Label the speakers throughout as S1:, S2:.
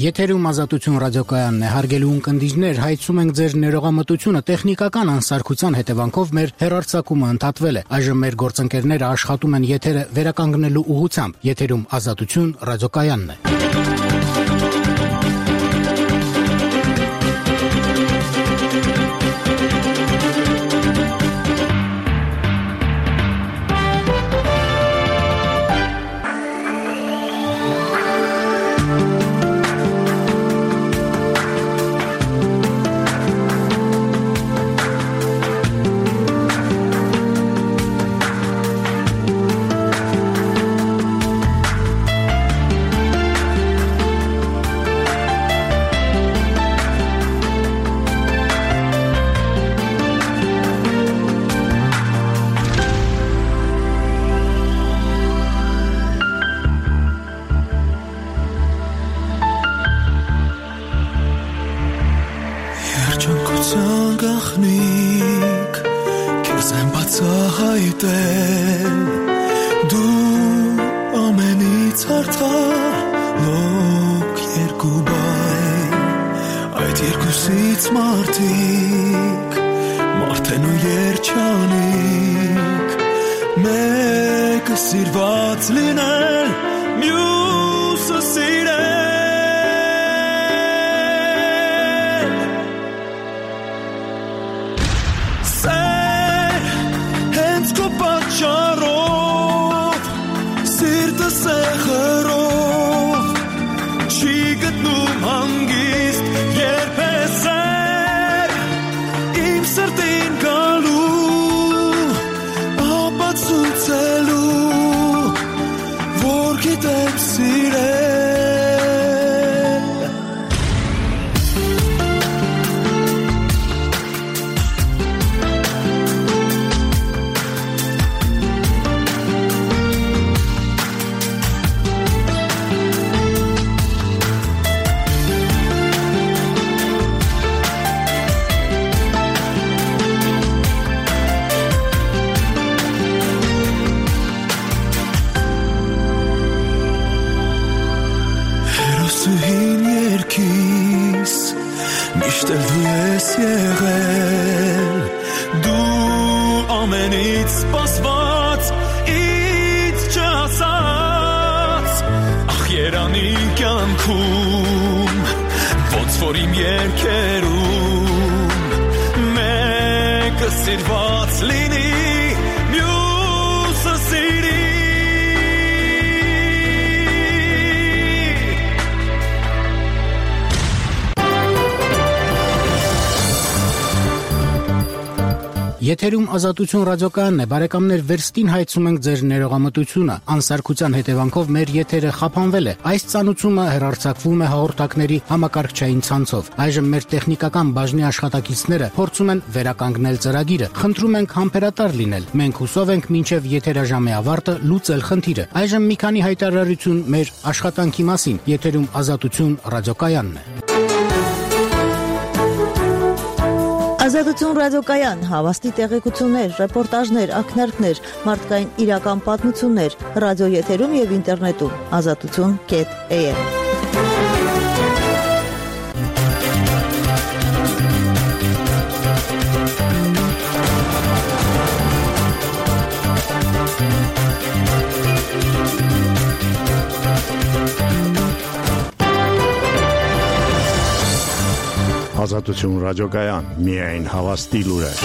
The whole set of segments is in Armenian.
S1: Եթերում Ազատություն ռադիոկայանն է, հարգելի ունկնդիրներ, հայցում ենք ձեր ներողամտությունը, տեխնիկական անսարքության հետևանքով մեր հեռարձակումը ընդհատվել է։ Այժմ մեր գործընկերները աշխատում են եթերը վերականգնելու ուղղությամբ։ Եթերում Ազատություն ռադիոկայանն է։ Եթերում Ազատություն ռադիոկայանն է, բարեկամներ, վերստին հայցում ենք ձեր ներողամտությունը։ Անսարքության հետևանքով մեր եթերը խափանվել է։ Այս ծանուցումը հեռարձակվում է հաղորդակների համակարգչային ցանցով։ Այժմ մեր տեխնիկական բաժնի աշխատակիցները փորձում են վերականգնել ծրագիրը։ Խնդրում ենք համբերատար լինել։ Մենք հուսով ենք մինչև եթերաժամի ավարտը լուծել խնդիրը։ Այժմ մի քանի հայտարարություն մեր աշխատանքի մասին։ Եթերում Ազատություն ռադիոկայանն է։
S2: Ազատություն ռադիոկայան, հավաստի տեղեկություններ, ռեպորտաժներ, ակնարկներ, մարդկային իրական պատմություններ, ռադիոեթերում եւ ինտերնետում, azatutun.am։
S3: Ազատություն ռադիոկայան, միայն հավաստի լուրեր։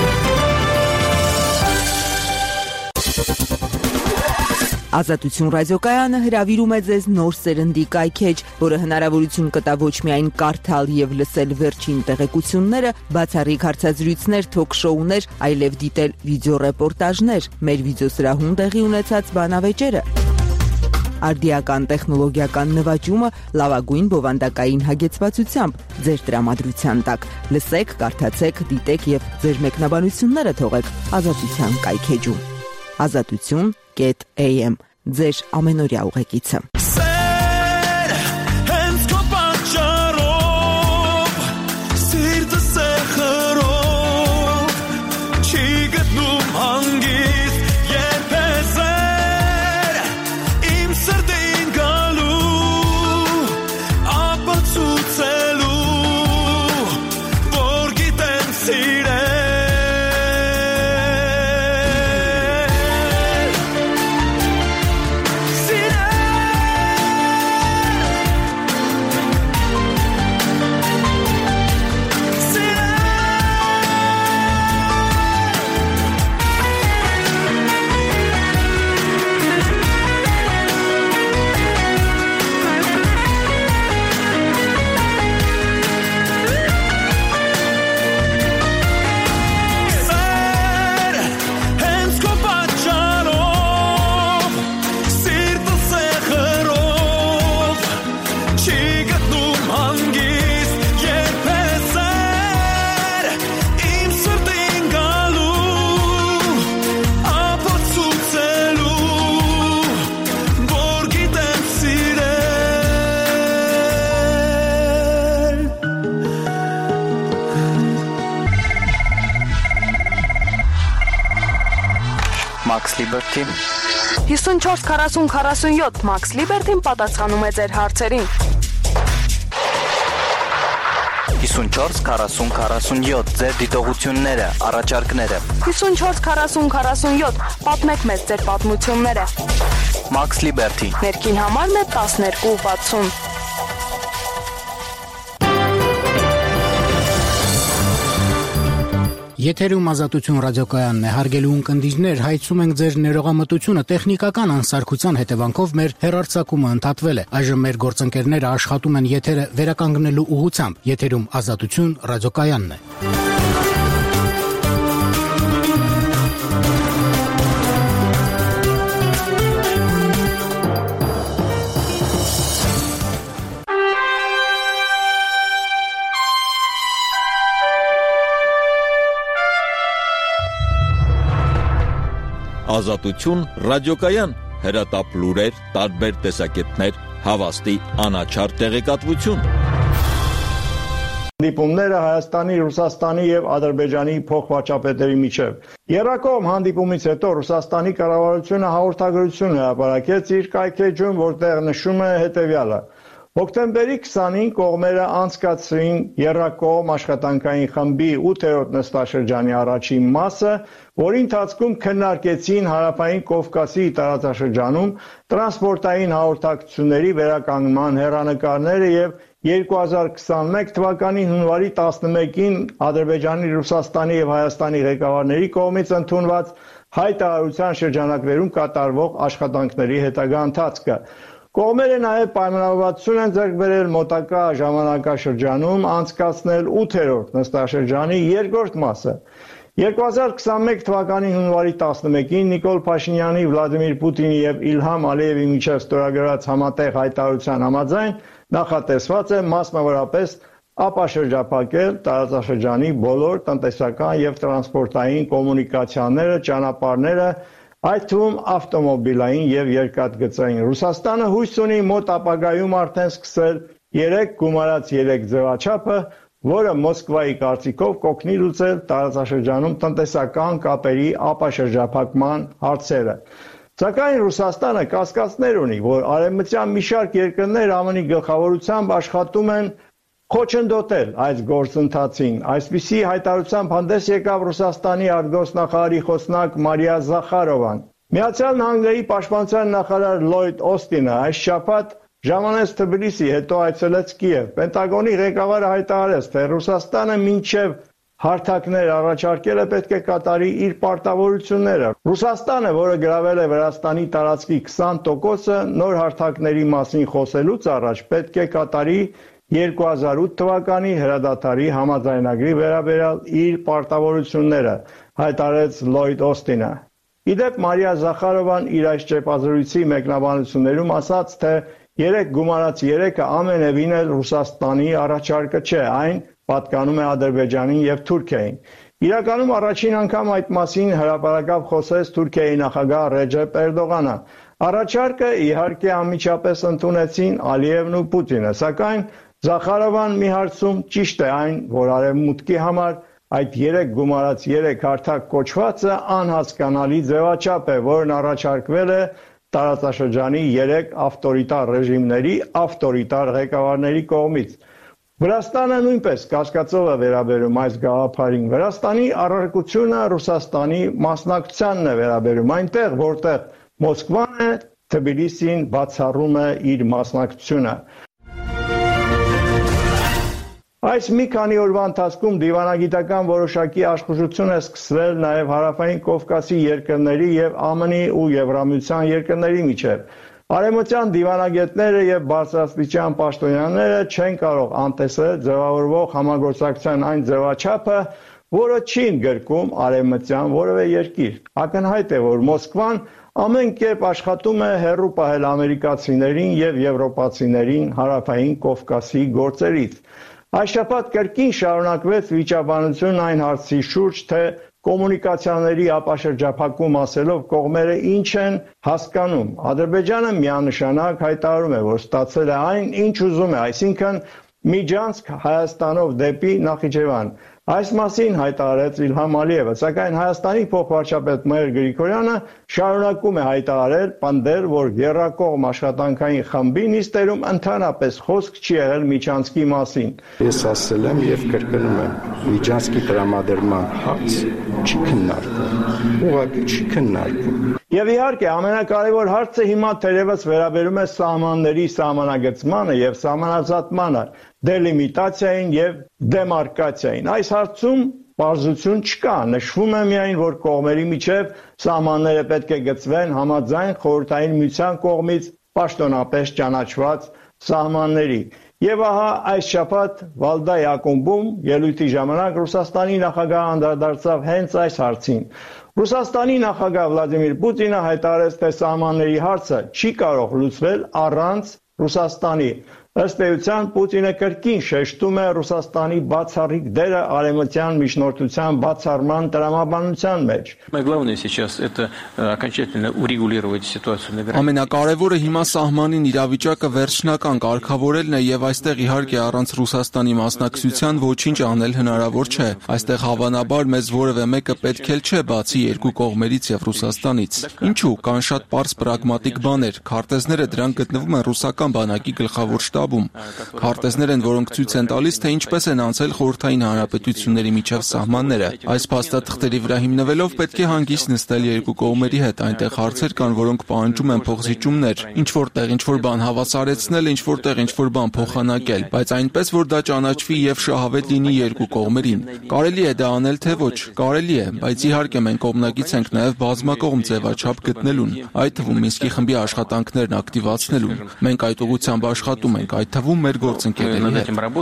S4: Ազատություն ռադիոկայանը հրավիրում է ձեզ նոր սերնդի կայքեջ, որը հնարավորություն կտա ոչ միայն կարդալ եւ լսել վերջին տեղեկությունները, բացառիկ հարցազրույցներ, թոք-շոուներ, այլև դիտել վիդեոռեպորտաժներ, մեր վիդեոսրահում տեղի ունեցած բանավեճերը, արդիական տեխնոլոգիական նվաճումը լավագույն բովանդակային հագեցվածությամբ ձեր տրամադրության տակ։ Լսեք, կարդացեք, դիտեք եւ ձեր մեկնաբանությունները թողեք Ազատության կայքեջում։ Azatutun.am ձեր ամենօրյա ուղեկիցը։
S5: Max Liberty։
S6: 54-40-47 Max Liberty-ն պատասխանում է ձեր հարցերին։
S5: 54-40-47 ձեր դիտողությունները, առաջարկները։
S6: 54-40-47 պատմեք մեզ ձեր պատմությունները։
S5: Max Liberty։
S6: Ներքին համարն է 1260։
S1: Եթերում Ազատություն ռադիոկայանն է, հարգելի ունկնդիրներ, հայցում ենք ձեր ներողամտությունը, տեխնիկական անսարքության հետևանքով մեր հեռարձակումը ընդհատվել է։ Այժմ մեր գործընկերները աշխատում են եթերը վերականգնելու ուղղությամբ։ Եթերում Ազատություն ռադիոկայանն է։
S7: Ազատություն ռադիոկայան, հրատապ լուրեր, տարբեր տեսակետներ, հավաստի անաչառ տեղեկատվություն։
S3: Հանդիպումները Հայաստանի, Ռուսաստանի եւ Ադրբեջանի փոխվարչապետերի միջև։ Եռակողմ հանդիպումից հետո Ռուսաստանի կառավարությունը հաղորդագրություն հրապարակեց իր կայքեջում, որտեղ նշում է հետեւյալը. Հոկտեմբերի 20-ին կողմերը անցկացրին եռակողմ աշխատանքային խմբի 8-րդ նստաշրջանի առաջին մասը, որի ընթացքում քննարկեցին Հարավային Կովկասի տարածաշրջանում տրանսպորտային հաղորդակցությունների վերականգնման հեռանկարները եւ 2021 թվականի հունվարի 11-ին Ադրբեջանի, Ռուսաստանի եւ Հայաստանի ղեկավարների կողմից ընդունված հայտարարության շրջանակներում կատարվող աշխատանքների հետագա ընթացքը։ Կողմերը նաև պայմանավորվածություն են ձեռք բերել մոտակա ժամանակաշրջանում անցկացնել 8-րդ նստաշրջանի երկրորդ մասը։ 2021 թվականի հունվարի 11-ին Նիկոլ Փաշինյանի, Վլադիմիր Պուտինի եւ Իլհամ Ալիևի միջև ստորագրված համատեղ հայտարարության համաձայն նախատեսված է մասնավորապես ապաշրջափակել տարածաշրջանի բոլոր տնտեսական եւ տրանսպորտային կոմունիկացիաները, ճանապարհները, այդ թվում ավտոմոբիլային եւ երկաթգծային։ Ռուսաստանը հույս ունի մոտ ապագայում արդեն սկսել 3 գումարած 3 ձևաչափը, որը Մոսկվայի կարծիքով կօգնի լուծել տարածաշրջանում տնտեսական կապերի ապաշրջափակման հարցերը։ Սակայն Ռուսաստանը կասկածներ ունի, որ արևմտյան մի շարք երկրներ ԱՄՆ-ի գլխավորությամբ աշխատում են խոչընդոտել այս գործընթացին։ Այսպիսի հայտարարությամբ հանդես եկավ Ռուսաստանի արտգործնախարարի խոսնակ Մարիա Զախարովան։ Միացյալ Նահանգների պաշտպանության նախարար Լլոյդ Օստինը այս շաբաթ ժամանեց Թբիլիսի, հետո այցելեց Կիև։ Պենտագոնի ղեկավարը հայտարարեց, թե Ռուսաստանը մինչև հարթակներ առաջարկելը պետք է կատարի իր պարտավորությունները։ Ռուսաստանը, որը գրավել է Վրաստանի տարածքի 20%-ը, նոր հարթակների մասին խոսելուց առաջ պետք է կատարի 2008 թվականի հրադադարի համաձայնագրի վերաբերյալ իր պարտավորությունները, հայտարարեց Լլոյդ Օստինը։ Իդեպ Մարիա Զախարովան իր այս ճեպազրույցի մեկնաբանություններում ասաց, թե 3 գումարած 3-ը ամենևին էլ Ռուսաստանի առաջարկը չէ, այն պատկանում է Ադրբեջանին եւ Թուրքիային։ Իրականում առաջին անգամ այդ մասին հրապարակավ խոսեց Թուրքիայի նախագահ Ռեջեփ Էրդողանը։ Առաջարկը իհարկե անմիջապես ընդունեցին Ալիևն ու Պուտինը, սակայն Զախարովան մի հարցում ճիշտ է այն, որ արևմուտքի համար այդ 3 գումարած 3 հարթակ կոչվածը անհասկանալի ձևաչափ է, որն առաջարկվել է տարածաշրջանի 3 ավտորիտար ռեժիմների ավտորիտար ղեկավարների կողմից։ Վրաստանը նույնպես կասկածով է վերաբերում այս գաղափարին։ Վրաստանի առարկությունը Ռուսաստանի մասնակցությանն է վերաբերում, այնտեղ, որտեղ Մոսկվան է, Թբիլիսին բացառում է իր մասնակցությունը։ Այս մի քանի օրվա ընթացքում դիվանագիտական որոշակի աշխուժություն է սկսվել նաև Հարավային Կովկասի երկրների եւ ԱՄՆ-ի ու Եվրամիության երկրների միջև։ Արևմտյան դիվանագետները եւ բարձրաստիճան պաշտոնյաները չեն կարող անտեսել ձևավորվող համագործակցության այն ձևաչափը, որը չի ընդգրկում արևմտյան որևէ երկիր։ Ակնհայտ է, որ Մոսկվան ամեն կերպ աշխատում է հեռու պահել ամերիկացիներին եւ եվրոպացիներին Հարավային Կովկասի գործերից։ Այս շաբաթ կրկին շարունակվեց վիճաբանություն այն հարցի շուրջ, թե կոմունիկացիաների ապաշրջափակում ասելով կողմերը ինչ են հասկանում։ Ադրբեջանը միանշանակ հայտարարում է, որ ստացել է այն, ինչ ուզում է, այսինքն միջանցք Հայաստանով դեպի Նախիջևան։ Այս մասին հայտարարեց Իլհամ Ալիևը, սակայն Հայաստանի փոխվարչապետ Մհեր Գրիգորյանը շարունակում է հայտարարել, պնդել, որ եռակողմ աշխատանքային խմբի նիստերում ընդհանրապես խոսք չի եղել միջանցքի մասին։
S8: Ես ասել եմ եւ կրկնում եմ, միջանցքի տրամադրման հարց չի քննարկվում։ Ուղղակի չի քննարկվում։
S3: Եվ իհարկե ամենակարևոր հարցը հիմա թերևս վերաբերում է սահմանների սահմանագծմանը եւ սահմանազատմանը, դելիմիտացիային եւ դեմարկացիային։ Այս հարցում պարզություն չկա, նշվում է միայն, որ կողմերի միջև սահմանները պետք է գծվեն համաձայն Խորհրդային Միության կողմից պաշտոնապես ճանաչված սահմանների։ Եվ ահա այս շաբաթ Վալդայի ակումբում ելույթի ժամանակ Ռուսաստանի նախագահը անդրադարձավ հենց այս հարցին։ Ռուսաստանի նախագահ Վլադիմիր Պուտինը հայտարարեց, թե սահմանների հարցը չի կարող լուծվել առանց Ռուսաստանի։ Ըստ էության Պուտինը կրկին շեշտում է Ռուսաստանի բացառիկ դերը արևմտյան միջնորդության բացառման տրամաբանության մեջ։
S9: Ամենակարևորը հիմա սահմանին իրավիճակը վերջնական կարգավորելն է եւ այստեղ իհարկե առանց Ռուսաստանի մասնակցության ոչինչ անել հնարավոր չէ։ Այստեղ հավանաբար մեզ որևէ մեկը պետք էլ չէ բացի երկու կողմերից եւ Ռուսաստանից։ Ինչու՞ կան շատ պարզ պրագմատիկ բաներ, քարտեզները դրանք գտնվում են ռուսական բանակի գլխավոր շտաբում։ Քարտեզներ են, որոնք ցույց են տալիս, թե ինչպես են անցել խորհրդային հանրապետությունների միջև սահմանները։ Այս փաստաթղթերի վրա հիմնվելով պետք է հանգիստ նստել երկու կողմերի հետ, այնտեղ հարցեր կան, որոնք պահանջում են փոխզիջումներ, ինչ որտեղ ինչ-որ բան հավասարեցնել, ինչ որտեղ ինչ-որ բան փոխանակել, բայց այնպես, որ դա ճանաչվի եւ շահավետ լինի երկու կողմերին։ Կարելի է դա անել, թե ոչ, կարելի է, բայց իհարկե մենք կողմնակից ենք նաեւ բազմակողմ ձևաչափ գտնելուն, այդ թվում Մինսկի խմբի աշխատանքներն ակտիվացնելուն։ Մենք այդ ուղղությամբ աշխատում ենք, այդ թվում մեր գործընկերների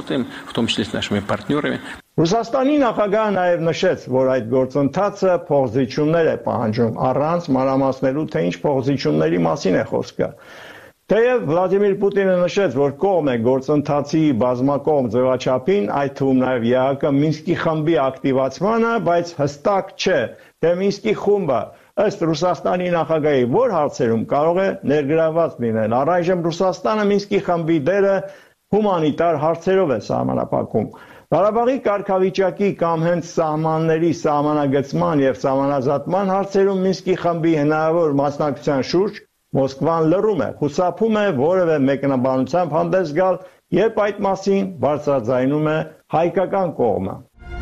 S9: հետ։
S3: Ռուսաստանի նախագահը նաև նշեց, որ այդ գործընթացը փոխզիջումներ է պահանջում, առանց մանրամասնելու, թե ինչ փոխզիջումների մասին է խոսքը։ Թեև Վլադիմիր Պուտինը նշեց, որ կողմ է գործընթացի բազմակողմ ձևաչափին, այդ թվում նաև ԵԱՀԿ Մինսկի խմբի ակտիվացմանը, բայց հստակ չէ, թե Մինսկի խումբը ըստ Ռուսաստանի նախագահի որ հարցերում կարող է ներգրավված լինել։ Առայժմ Ռուսաստանը Մինսկի խմբի դերը հումանիտար հարցերով է սահմանափակում։ Ղարաբաղի կարգավիճակի կամ հենց սահմանների սահմանագծման եւ սահմանազատման հարցերում Մինսկի խմբի հնարավոր մասնակցության շուրջ Մոսկվան լռում է, խուսափում է որևէ մեկնաբանությամբ հանդես գալ, երբ այդ մասին բարձրաձայնում է հայկական կողմը։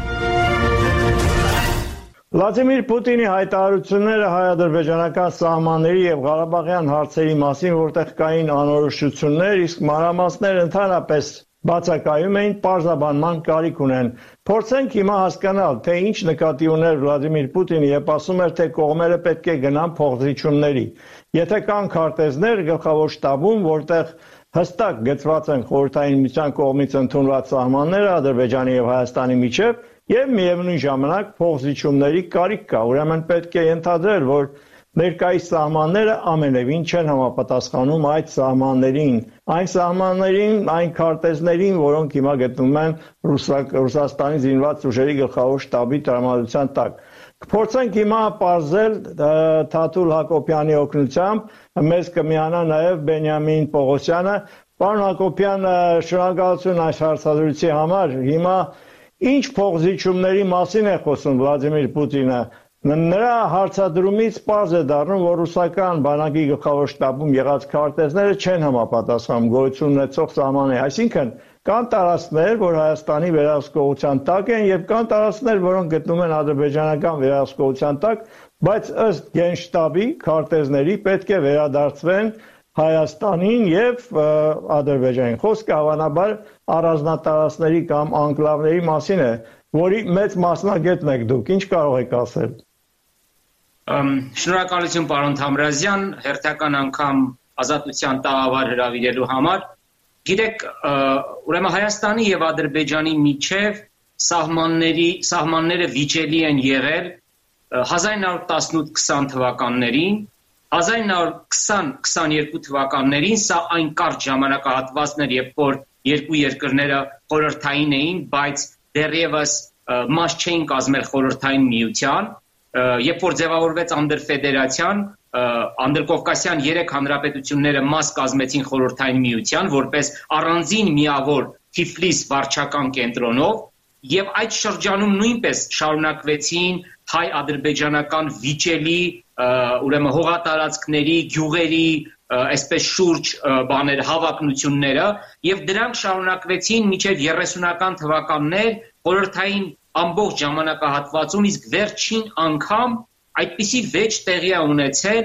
S3: Վլադիմիր Պուտինի հայտարարությունները հայ-ադրբեջանական սահմանների եւ Ղարաբաղյան հարցերի մասին, որտեղ կային անորոշություններ, իսկ մանրամասներ ընդհանրապես բացակայում էին, պարզաբանման կարիք ունեն։ Փորձենք հիմա հասկանալ, թե ինչ նկատի ուներ Վլադիմիր Պուտինը, երբ ասում էր, թե կողմերը պետք է գնան փոխզիջումների։ Եթե կան քարտեզներ գլխավոր շտաբում, որտեղ հստակ գծված են Խորհրդային Միության կողմից ընդունված սահմանները Ադրբեջանի եւ Հայաստանի միջև, եւ միևնույն ժամանակ փոխզիջումների կարիք կա, ուրեմն պետք է ենթադրել, որ ներկայիս սահմանները ամենևին չեն համապատասխանում այդ սահմաններին, այն քարտեզներին, որոնք հիմա գտնվում են Ռուսաստանի զինված ուժերի գլխավոր շտաբի տրամադրության տակ։ Կփորձենք հիմա պարզել Թաթուլ Հակոբյանի օգնությամբ, մեզ կմիանա նաև Բենյամին Պողոսյանը։ Պարոն Հակոբյան, շնորհակալություն այս հարցազրույցի համար։ Հիմա ինչ փոխզիջումների մասին է խոսում Վլադիմիր Պուտինը։ Նրա հարցադրումից պարզ է դառնում, որ ռուսական բանակի գլխավոր շտաբում եղած քարտեզները չեն համապատասխանում գոյություն ունեցող սահմանների։ Այսինքն կան տարածքներ, որ Հայաստանի վերահսկողության տակ են, եւ կան տարածքներ, որոնք գտնվում են ադրբեջանական վերահսկողության տակ, բայց ըստ Գենշտաբի քարտեզների պետք է վերադարձվեն Հայաստանին եւ Ադրբեջանին։ Խոսքը հավանաբար առանձնատարածքների կամ անկլավների մասին է, որի մեծ մասնագետն եք դուք։ Ինչ կարող եք ասել։
S10: Շնորհակալություն պարոն Թամրազյան, հերթական անգամ ազատության տաղավար հրավիրելու համար։ Գիտեք, ուրեմն Հայաստանի եւ Ադրբեջանի միջև սահմանները վիճելի են եղել 1918-20 թվականներին, 1920-22 թվականներին սա այն կարճ ժամանակահատվածն էր, երբ որ երկու երկրները խորհրդային էին, բայց դեռևս մաս չէին կազմել խորհրդային միության, երբ որ ձևավորվեց անդրֆեդերացիան, անդրկովկասյան 3 հանրապետությունները մաս կազմեցին խորհրդային միության, որպես առանձին միավոր Թիֆլիս վարչական կենտրոնով, Եվ այդ շրջանում նույնպես շարունակվեցին հայ-ադրբեջանական վիճելի, ուրեմն հողատարածքների, գյուղերի, այսպես շուրջ բաներ հավակնությունները եւ դրանք շարունակվեցին մինչեւ 30-ական թվականներ խորհրդային ամբողջ ժամանակահատվածում, իսկ վերջին անգամ այդպիսի վեճ տեղի է ունեցել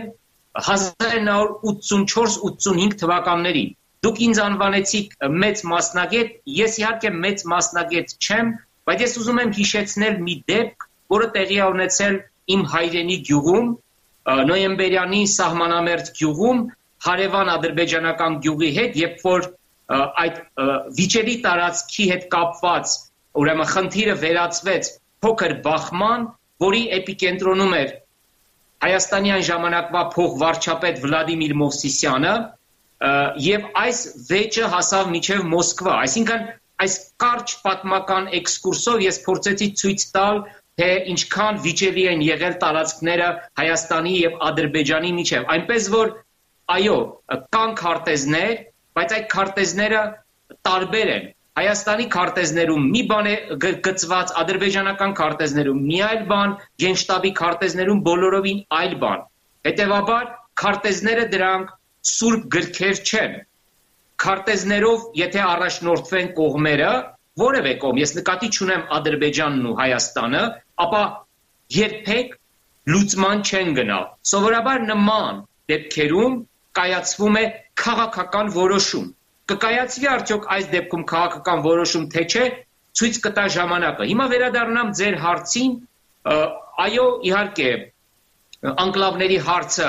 S10: 1984-85 թվականներին։ Դուք ինձ անվանեցիք մեծ մասնագետ, ես իհարկե մեծ մասնագետ չեմ, բայց ես ուզում եմ հիշեցնել մի դեպք, որը տեղի է ունեցել իմ հայրենի գյուղում, նոյեմբերյանի սահմանամերձ գյուղում, հարևան ադրբեջանական գյուղի հետ, երբ որ այդ վիճելի տարածքի հետ կապված, ուրեմն խնդիրը վերածվեց փոքր բախման, որի էպիկենտրոնում էր Հայաստանի այն ժամանակվա փոխվարչապետ Վլադիմիր Մովսիսյանը, եւ այս վեճը հասավ մինչև Մոսկվա, այսինքն այս կարճ պատմական էքսկուրսով ես փորձեցի ցույց տալ, թե ինչքան վիճելի են եղել տարածքները Հայաստանի եւ Ադրբեջանի միջև, այնպես որ այո, կան քարտեզներ, բայց այդ քարտեզները տարբեր են։ Հայաստանի քարտեզներում մի բան է գծված, ադրբեջանական քարտեզներում մի այլ բան, գենշտաբի քարտեզներում բոլորովին այլ բան։ Հետևաբար քարտեզները դրանք սուրբ գրքեր չեն։ Քարտեզներով, եթե առաջնորդվեն կողմերը, որևէ կողմ, ես նկատի չունեմ Ադրբեջանն ու Հայաստանը, ապա երբեք լուծման չեն գնա։ Սովորաբար նման դեպքերում կայացվում է քաղաքական որոշում։ Կկայացվի արդյոք այս դեպքում քաղաքական որոշում թե չէ, ցույց կտա ժամանակը։ Հիմա վերադառնամ ձեր հարցին, այո, իհարկե, անկլավների հարցը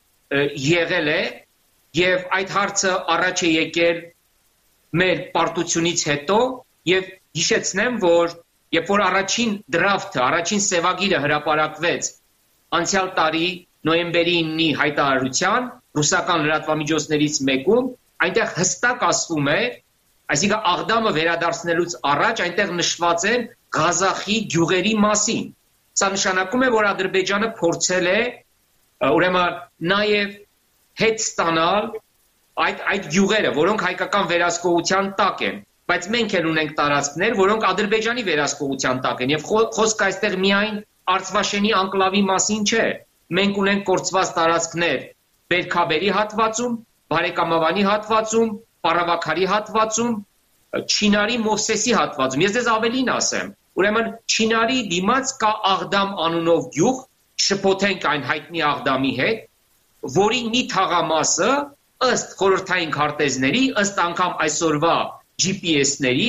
S10: եղել է, եւ այդ հարցը առաջ է եկել մեր պարտությունից հետո, եւ հիշեցնեմ, որ երբ որ առաջին դրաֆթը, առաջին սևագիրը հրապարակվեց անցյալ տարի նոյեմբերի 9-ի հայտարարության ռուսական լրատվամիջոցներից մեկում, այնտեղ հստակ ասվում է, այսինքն Աղդամը վերադարձնելուց առաջ այնտեղ նշված է Ղազախի գյուղերի մասին։ Սա նշանակում է, որ Ադրբեջանը փորձել է ուրեմն նաև հետ ստանալ այդ գյուղերը, որոնք հայկական վերահսկողության տակ են, բայց մենք էլ ունենք տարածքներ, որոնք Ադրբեջանի վերահսկողության տակ են, եւ խոսքը այստեղ միայն Արցվաշենի անկլավի մասին չէ։ Մենք ունենք կորցված տարածքներ Բերքաբերի հատվածում, Բարեկամավանի հատվածում, Պարավաքարի հատվածում, Չինարի Մովսեսի հատվածում։ Ես դες ավելին ասեմ, ուրեմն Չինարի դիմաց կա Աղդամ անունով գյուղ, շփոթենք այն հայտնի Աղդամի հետ, որի մի թաղամասը ըստ խորհրդային քարտեզների, ըստ անգամ այսօրվա GPS-ների,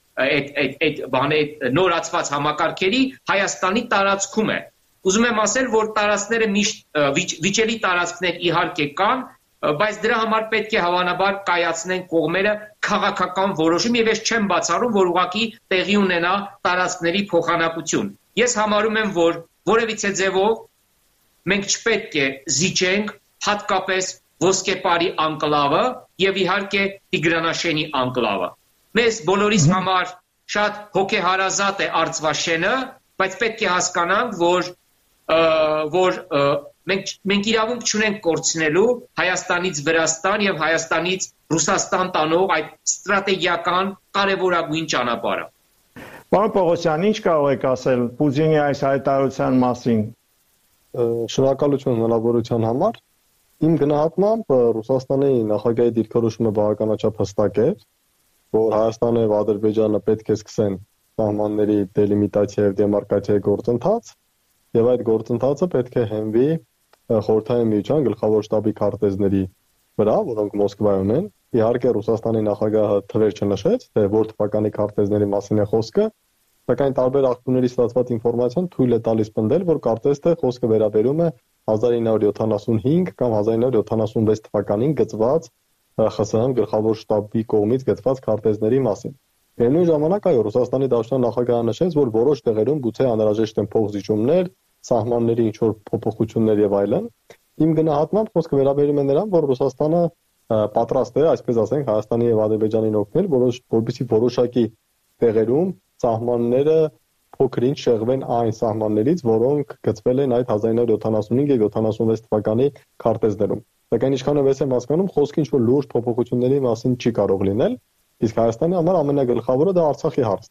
S10: այդ նորացված համակարգերի Հայաստանի տարածքում է։ Ուզում եմ ասել, որ տարածքները միշտ վիճելի տարածքներ իհարկե կան, բայց դրա համար պետք է հավանաբար կայացնեն կողմերը քաղաքական որոշում եւ ես չեմ բացառում, որ ուղղակի տեղի ունենա տարածքների փոխանակություն։ Ես համարում եմ, որ որևիցե ձևով մենք չպետք է զիջենք հատկապես Ոսկեպարի անկլավը եւ իհարկե Տիգրանաշենի անկլավը։ Մեզ բոլորիս համար շատ հոգեհարազատ է Արցվաշենը, բայց պետք է հասկանանք, որ մենք իրավունք չունենք կորցնելու Հայաստանից Վրաստան եւ Հայաստանից Ռուսաստան տանող այդ ստրատեգիական կարևորագույն ճանապարհը։
S3: Պարոն Պողոսյան, ինչ կարող եք ասել Պուտինի այս հայտարարության մասին։
S11: Շնորհակալություն հնարավորության համար։ Իմ գնահատմամբ Ռուսաստանի նախագահի դիրքորոշումը բավականաչափ հստակ է, որ Հայաստանը եւ Ադրբեջանը պետք է սկսեն սահմանների դելիմիտացիա եւ դեմարկացիայի գործընթաց, եւ այդ գործընթացը պետք է հենվի խորհրդային միության գլխավոր շտաբի քարտեզների վրա, որոնք Մոսկվայում են։ Իհարկե Ռուսաստանի նախագահը թվեր չնշեց, թե որ թվականի քարտեզների մասին է խոսքը, սակայն տարբեր աղբյուրների ստացված ինֆորմացիան թույլ է տալիս պնդել, որ կարծես թե խոսքը վերաբերում է 1975 կամ 1976 թվականին գծված ԽՍՀՄ գլխավոր շտաբի կողմից գծված քարտեզների մասին։ Միևնույն ժամանակ այո, Ռուսաստանի Դաշնության նախագահը նշեց, որ որոշ տեղերում գուցե անհրաժեշտ են փոխզիջումներ, սահմանների ինչ-որ փոփոխություններ եւ այլն։ Իմ գնահատմամբ խոսքը վերաբերում է նրան, որ Ռուսաստանը պատրաստ է, այսպես ասենք, Հայաստանի եւ Ադրբեջանին օգնել, որպեսզի որոշակի տեղերում սահմանները փոքրինչ շեղվեն այն սահմաններից, որոնք գծվել են այդ 1975 եւ 76 թվականի քարտեզներում։ Սակայն ինչքանով ես եմ հասկանում, խոսքը ինչ-որ լուրջ փոփոխությունների մասին չի կարող լինել, իսկ Հայաստանի համար ամենագլխավորը դա Արցախի հարցն է։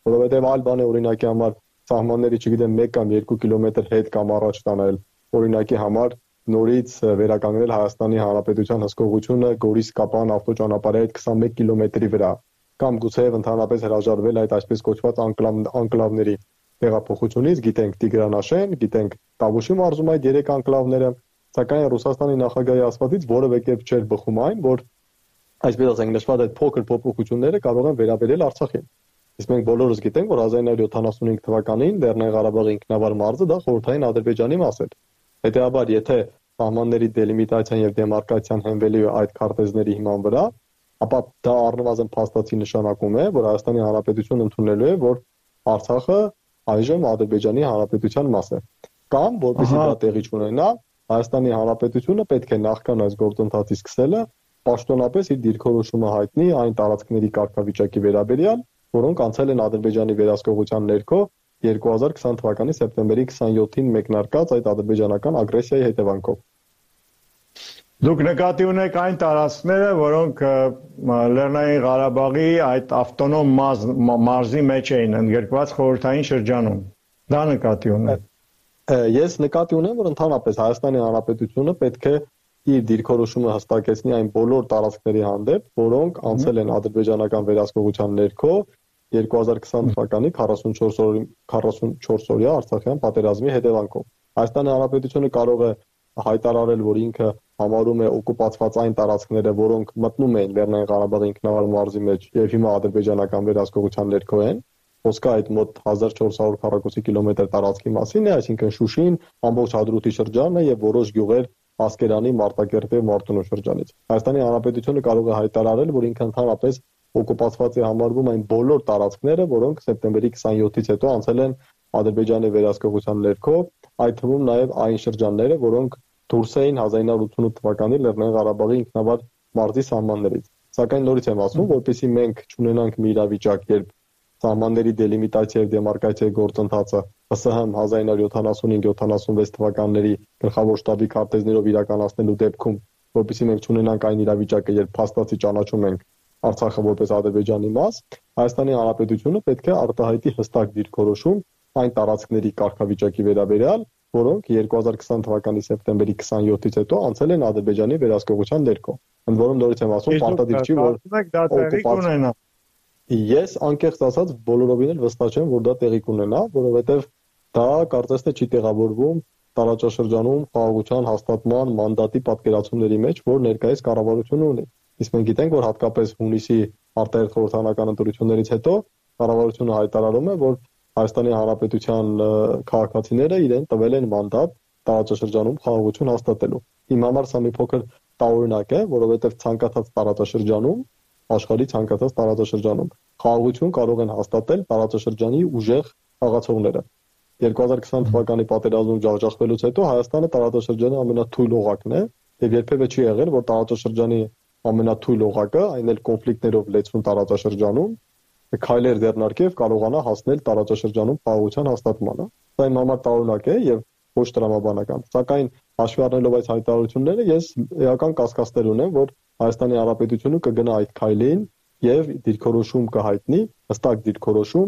S11: որովհետև այլ բան է օրինակի համար սահմանների, չգիտեմ, 1 կամ 2 կիլոմետր հետ կամ առաջ տանել, օրինակի համար նորից վերականգնել Հայաստանի Հանրապետության հսկողությունը Գորիս-Կապան ավտոճանապարհի այդ 21 կիլոմետրի վրա, կամ գուցեև ընդհանրապես հրաժարվել այդ այսպես կոչված անկլավների տեղափոխությունից, գիտենք Տիգրանաշեն, գիտենք Տավուշի մարզում այդ 3 անկլավները, սակայն Ռուսաստանի նախագահի ասվածից որևէ կերպ չէր բխում այն, որ այսպես ասենք նշված այդ փոքր փոփոխությունները կարող են վերաբերել Արցախին։ Իսկ մենք բոլորս գիտենք, որ 1975 թվականին Լեռնային Ղարաբաղի ինքնավար մարզը դա խորհրդային Ադրբեջանի մաս էր։ Հետևաբար, եթե սահմանների դելիմիտացիան եւ դեմարկացիան հենվելու է այդ քարտեզների հիման վրա, ապա դա առնվազն փաստացի նշանակում է, որ Հայաստանի Հանրապետությունը ընդունելու է, որ Արցախը այժմ Ադրբեջանի Հանրապետության մաս է։ Կամ, որպեսզի դա տեղի չունենա, Հայաստանի Հանրապետությունը պետք է նախքան այս գործընթացի սկսելը պաշտոնապես իր դիրքորոշումը հայտնի այն տարածքների կարգավիճակի վերաբերյալ, որոնք անցել են Ադրբեջանի վերահսկողության ներքո 2020 թվականի սեպտեմբերի 27-ին մեկնարկած այդ ադրբեջանական ագրեսիայի հետևանքով։
S3: Դուք նկատի ունեք այն տարածքները, որոնք Լեռնային Ղարաբաղի այդ ավտոնոմ մարզի մեջ էին ընդգրկված խորհրդային շրջանում։ Դա նկատի ունեք։
S11: Ես նկատի ունեմ, որ ընդհանրապես Հայաստանի Հանրապետությունը պետք է իր դիրքորոշումը հստակեցնի այն բոլոր տարածքների հանդեպ, որոնք անցել են ադրբեջանական վերահսկողության ներքո 2020 թվականի 44 օրյա Արցախյան պատերազմի հետևանքով։ Հայաստանի Հանրապետությունը կարող է հայտարարել, որ ինքը համարում է օկուպացված այն տարածքները, որոնք մտնում էին Լեռնային Ղարաբաղի ինքնավար մարզի մեջ եւ հիմա ադրբեջանական վերահսկողության ներքո են։ Խոսքը այդ մոտ 1400 քառակուսի կիլոմետր տարածքի մասին է, այսինքն Շուշին, ամբողջ Հադրութի շրջանը եւ որոշ գյուղեր Ասկերանի, Մարտակերտի եւ Մարտունու շրջանից։ Հայաստանի Հանրապետությունը կարող է հայտարարել, որ ինքը ընդհանրապես օկուպացված է համարվում այն բոլոր տարածքները, որոնք սեպտեմբերի 27-ից հետո անցել են Ադրբեջանի վերահսկողության ներքո, այդ թվում նաեւ այն շրջանները, որոնք դուրս էին 1988 թվականի Լեռնային Ղարաբաղի ինքնավար մարզի սահմաններից։ Սակայն նորից եմ ասում, որպեսզի մենք չունենանք մի իրավիճակ, երբ սահմանների դելիմիտացիա եւ դեմարկացիայի գործընթացը ՀՍՀՄ 1975-76 թվականների գլխավոր շտաբի քարտեզներով իրականացնելու դեպքում, որպեսզի մենք չունենանք այն իրավիճակը, երբ փաստացի ճանաչում ենք Արցախը որպես Ադրբեջանի մաս, Հայաստանի Հանրապետությունը պետք է արտահայտի հստակ դիրքորոշում այն տարածքների կարգավիճակի վերաբերյալ, որոնք 2020 թվականի սեպտեմբերի 27-ից հետո անցել են Ադրբեջանի վերահսկողության ներքո։ Ընդ որում նորից եմ ասում, պարտադիր չի, որ Ես անկեղծ ասած բոլորովին էլ վստահ չեմ, որ դա տեղի կունենա, որովհետև դա կարծես թե չի տեղավորվում տարածաշրջանում խաղաղության հաստատման մանդատի պատկերացումների մեջ, որ ներկայիս կառավարությունը ունի։ Իսկ մենք գիտենք, որ հատկապես հունիսի արտահերթ խորհրդարանական ընտրություններից հետո կառավարությունը հայտարարում է, որ Հայաստանի Հանրապետության քաղաքացիները իրեն տվել են մանդատ տարածաշրջանում խաղաղություն հաստատելու։ Իմ համար սա մի փոքր տարօրինակ է, որովհետև ցանկացած տարածաշրջանում աշխարհի ցանկացած տարածաշրջանում խաղաղություն կարող են հաստատել տարածաշրջանի ուժեղ խաղացողները։ 2020 թվականի պատերազմում ջախջախվելուց հետո Հայաստանը տարածաշրջանի ամենաթույլ օղակն է եւ երբևէ չի եղել, որ տարածաշրջանի ամենաթույլ օղակը, այն էլ կոնֆլիկտներով լեցուն տարածաշրջանում քայլեր ձեռնարկել կարողանա հասնել տարածաշրջանում խաղաղության հաստատմանը։ Սա իմ համար տարօրինակ է եւ ոչ տրամաբանական։ Սակայն հաշվի առնելով այս հայտարարությունները, ես էական կասկածներ ունեմ, որ Հայաստանի Հանրապետությունը կգնա այդ քայլին եւ դիրքորոշում կհայտնի, հստակ դիրքորոշում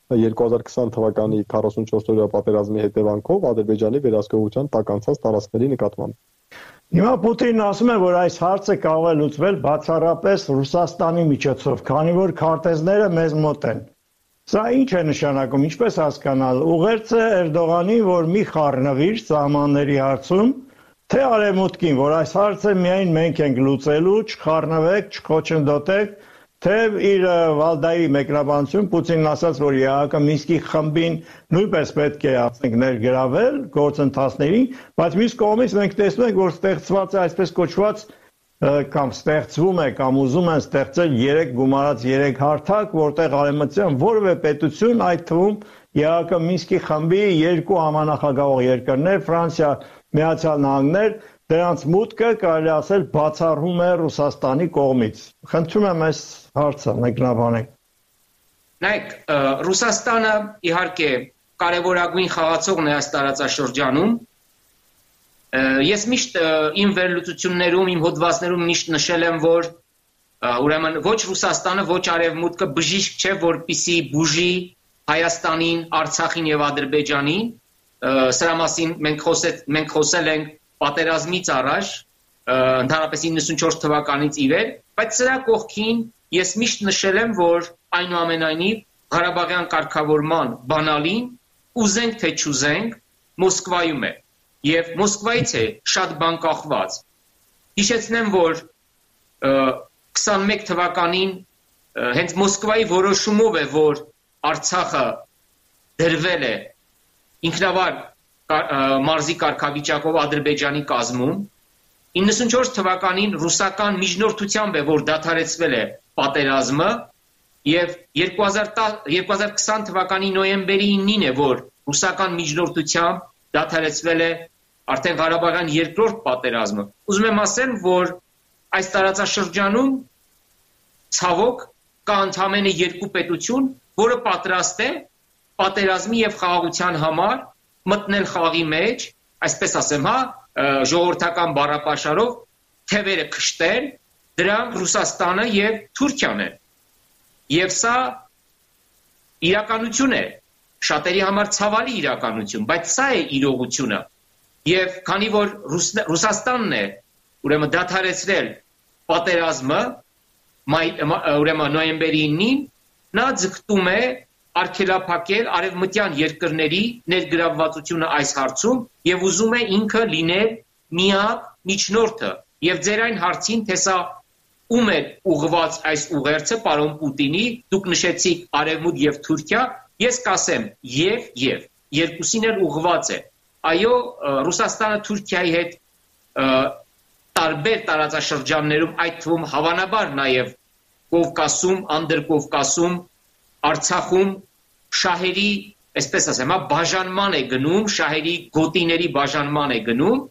S11: 2020 թվականի 44-օրյա պատերազմի հետևանքով Ադրբեջանի վերահսկողության տակ անցած տարածքների նկատմամբ։
S3: Հիմա Պուտինն ասում է, որ այս հարցը կարող է լուծվել բացառապես Ռուսաստանի միջոցով, քանի որ քարտեզները մեզ մոտ են։ Սա ինչ է նշանակում, ինչպես հասկանալ, ուղերձը Էրդողանի, որ մի խառնվիր սահմանների հարցում, թե արևմուտքին, որ այս հարցը միայն մենք ենք լուծելու, չխառնվեք, չխոչընդոտեք, թե իր Վալդայի մեկնաբանություն Պուտինն ասաց, որ ԵԱՀԿ Մինսկի խմբին նույնպես պետք է ասենք ներգրավել գործընթացներին, բայց մյուս կողմից մենք տեսնում ենք, որ ստեղծված է այսպես կոչված կամ ստեղծվում է կամ ուզում են ստեղծել 3 գումարած 3 հարթակ, որտեղ արևմտյան որևէ պետություն, այդ թվում ԵԱՀԿ Մինսկի խմբի 2 համանախագահող երկրներ, Ֆրանսիա, Միացյալ Նահանգներ, դրանց մուտքը կարելի ասել բացառվում է Ռուսաստանի կողմից։ Խնդրում եմ այս հարցը մեկնաբանեք։
S10: Նայեք, Ռուսաստանը իհարկե կարևորագույն խաղացողն է այս տարածաշրջանում։ Ես միշտ իմ վերլուծություններում, իմ հոդվածներում միշտ նշել եմ, որ ուրեմն ոչ Ռուսաստանը, ոչ Արևմուտքը բժիշկ չէ, որպիսի բուժի Հայաստանին, Արցախին եւ Ադրբեջանին, սրա մասին մենք խոսել ենք պատերազմից առաջ, ընդհանրապես 94 թվականից ի վեր, բայց սրա կողքին ես միշտ նշել եմ, որ այնուամենայնիվ Ղարաբաղյան կարգավորման բանալին ուզենք թե չուզենք Մոսկվայում է եւ Մոսկվայից է շատ բան կախված։ Հիշեցնեմ, որ 21 թվականին հենց Մոսկվայի որոշումով է, որ Արցախը դրվել է ինքնավար մարզի կարգավիճակով Ադրբեջանի կազմում, 94 թվականին ռուսական միջնորդությամբ է, որ դադարեցվել է պատերազմը եւ 2020 թվականի նոյեմբերի 9-ին է, որ ռուսական միջնորդությամբ դադարեցվել է արդեն Ղարաբաղյան երկրորդ պատերազմը։ Ուզում եմ ասել, որ այս տարածաշրջանում ցավոք կա ընդամենը երկու պետություն, որը պատրաստ է պատերազմի եւ խաղաղության համար մտնել խաղի մեջ, այսպես ասեմ, ժողովրդական բառապաշարով թևերը քշտել, դրանք Ռուսաստանը եւ Թուրքիան են։ Եվ սա իրականություն է, շատերի համար ցավալի իրականություն, բայց սա է իրողությունը։ Եվ քանի որ Ռուսաստանն է, ուրեմն դադարեցրել պատերազմը, ուրեմն նոյեմբերի 9-ին, նա ձգտում է արգելափակել արևմտյան երկրների ներգրավվածությունը այս հարցում եւ ուզում է ինքը լինել միակ միջնորդը։ Եվ ձեր այն հարցին, թե սա ում է ուղղված այս ուղերձը, պարոն Պուտինի, դուք նշեցիք Արևմուտք եւ Թուրքիա, ես կասեմ եւ երկուսին էլ ուղղված է։ Այո, Ռուսաստանը Թուրքիայի հետ տարբեր տարածաշրջաններում, այդ թվում հավանաբար նաեւ Կովկասում, Անդրկովկասում, Արցախում շահերի, այսպես ասեմ, բաժանման է գնում, շահերի գոտիների բաժանման է գնում,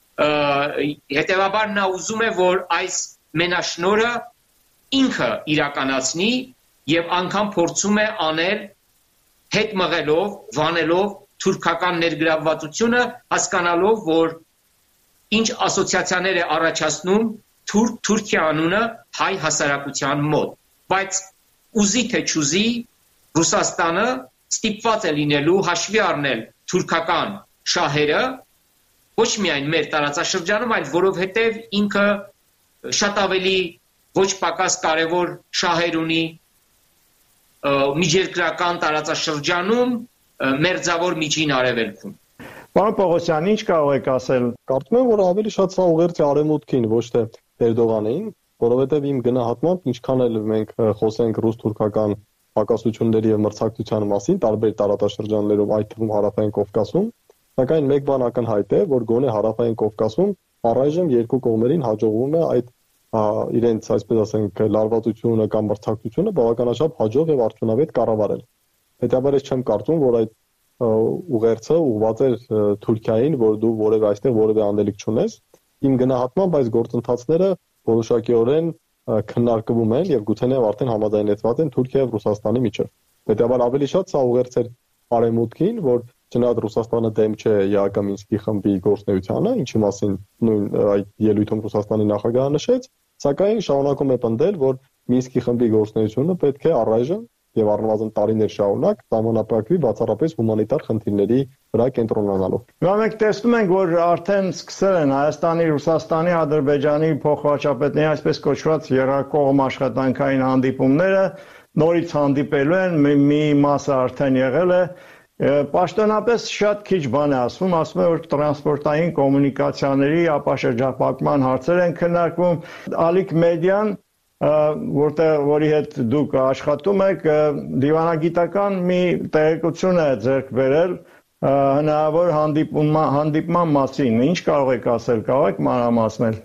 S10: հետևաբար նա ուզում է, որ այս մենաշնորհը ինքը իրականացնի եւ անգամ փորձում է անել հետ մղելով, վանելով թուրքական ներգրավվածությունը, հասկանալով, որ ինչ ասոցիացիաներ է առաջացնում Թուրքիա անունը հայ հասարակության մոտ, բայց ուզի թե չուզի Ռուսաստանը ստիպված է լինելու հաշվի առնել թուրքական շահերը ոչ միայն մեր տարածաշրջանում, այլ որովհետև ինքը շատ ավելի ոչ պակաս կարևոր շահեր ունի միջերկրական տարածաշրջանում, մերձավոր միջին արևելքում։
S3: Պարոն Պողոսյան, ինչ կարող եք ասել։
S11: Կարծում եմ, որ ավելի շատ սա ուղերձ է Արևմուտքին, ոչ թե Էրդողանին, որովհետև իմ գնահատմամբ ինչքան էլ մենք խոսենք ռուս-թուրքական հակասությունների եւ մրցակցության մասին տարբեր տարածաշրջաններում, այդ թվում Հարավային Կովկասում, սակայն մեկ բան ակնհայտ է, որ գոնե Հարավային Կովկասում առայժմ երկու կողմերին հաջողվում է այդ իրենց, այսպես ասենք, լարվածությունը կամ մրցակցությունը բավականաչափ հաջող եւ արդյունավետ կառավարել։ Հետաբար ես չեմ կարծում, որ այդ ուղերձը ուղղված էր Թուրքիային, որ դու որևէ այստեղ որևէ անդելիք չունես։ Իմ գնահատմամբ այս գործընթացները որոշակիորեն քննարկվում են եւ գուցե նաեւ արդեն համաձայնեցված են Թուրքիա եւ Ռուսաստանի միջեւ։ Հետաբար ավելի շատ սա ուղերձ էր Արևմուտքին, որ չնայած Ռուսաստանը դեմ չէ ԵԱԿ Մինսկի խմբի գործնեությանը, ինչի մասին նույն այդ ելույթում Ռուսաստանի նախագահը նշեց, սակայն շարունակում է պնդել, որ Մինսկի խմբի գործնեությունը պետք է առայժմ եւ առնվազն տարիներ շարունակ սահմանափակվի բացառապես հումանիտար խնդիրների վրա կենտրոնանալով։
S3: Հիմա մենք տեսնում ենք, որ արդեն սկսել են Հայաստանի, Ռուսաստանի, Ադրբեջանի փոխվարչապետների այսպես կոչված երրակողմ աշխատանքային հանդիպումները նորից հանդիպելու են, մի մասը արդեն եղել է։ Պաշտոնապես շատ քիչ բան է ասում է, որ տրանսպորտային կոմունիկացիաների ապաշրջապատման հարցեր են քննարկվում։ Ալիք մեդիան, որի հետ դուք աշխատում եք, դիվանագիտական մի տեղեկություն է ձեռք բերել հնարավոր հանդիպման մասին։ Ինչ կարող եք ասել, կարող եք մանրամասնել։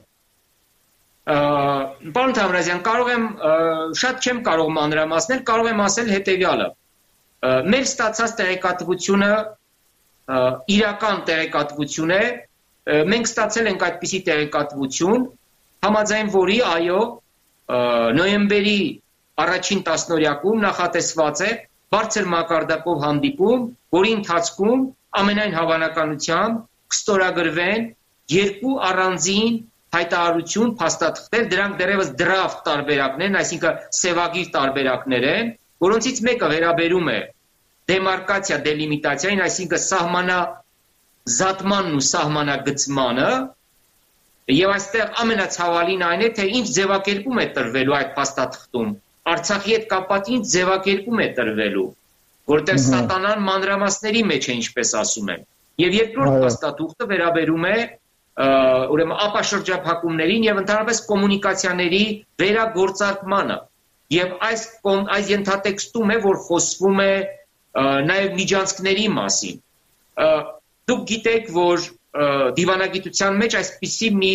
S10: Պարոն Թավրազյան, շատ չեմ կարող մանրամասնել, կարող եմ ասել հետևյալը։ Մեր ստացած տեղեկատվությունը իրական տեղեկատվություն է, մենք ստացել ենք այդպիսի տեղեկատվություն, համաձայն որի այո նոյեմբերի առաջին տասնօրյակում նախատեսված է բարձր մակարդակով հանդիպում, որի ընթացքում ամենայն հավանականությամբ կստորագրվեն երկու առանձին հայտարարություն փաստաթղթեր, դրանք դեռևս դրաֆտ տարբերակներ են, այսինքն սևագիր տարբերակներ են, որոնցից մեկը վերաբերում է դեմարկացիա, դելիմիտացիային, այսինքն սահմանազատմանն ու սահմանագծմանը, եւ այստեղ ամենացավալին այն է, թե ինչ ձևակերպում է տրվելու այդ փաստաթղթում, Արցախի հետ կապված ինչ ձևակերպում է տրվելու, որտեղ սատանան մանրամասների մեջ է, ինչպես ասում են։ Եվ երկրորդ փաստաթուղթը վերաբերում է ուրեմն ապաշրջափակումներին եւ ընդհանրապես կոմունիկացիաների վերագործարկմանը։ Եվ այս ենթատեքստում է, որ խոսվում է նաեւ միջանցքների մասին։ Դուք գիտեք, որ դիվանագիտության մեջ այսպիսի մի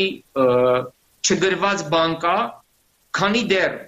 S10: չգրված բան կա, քանի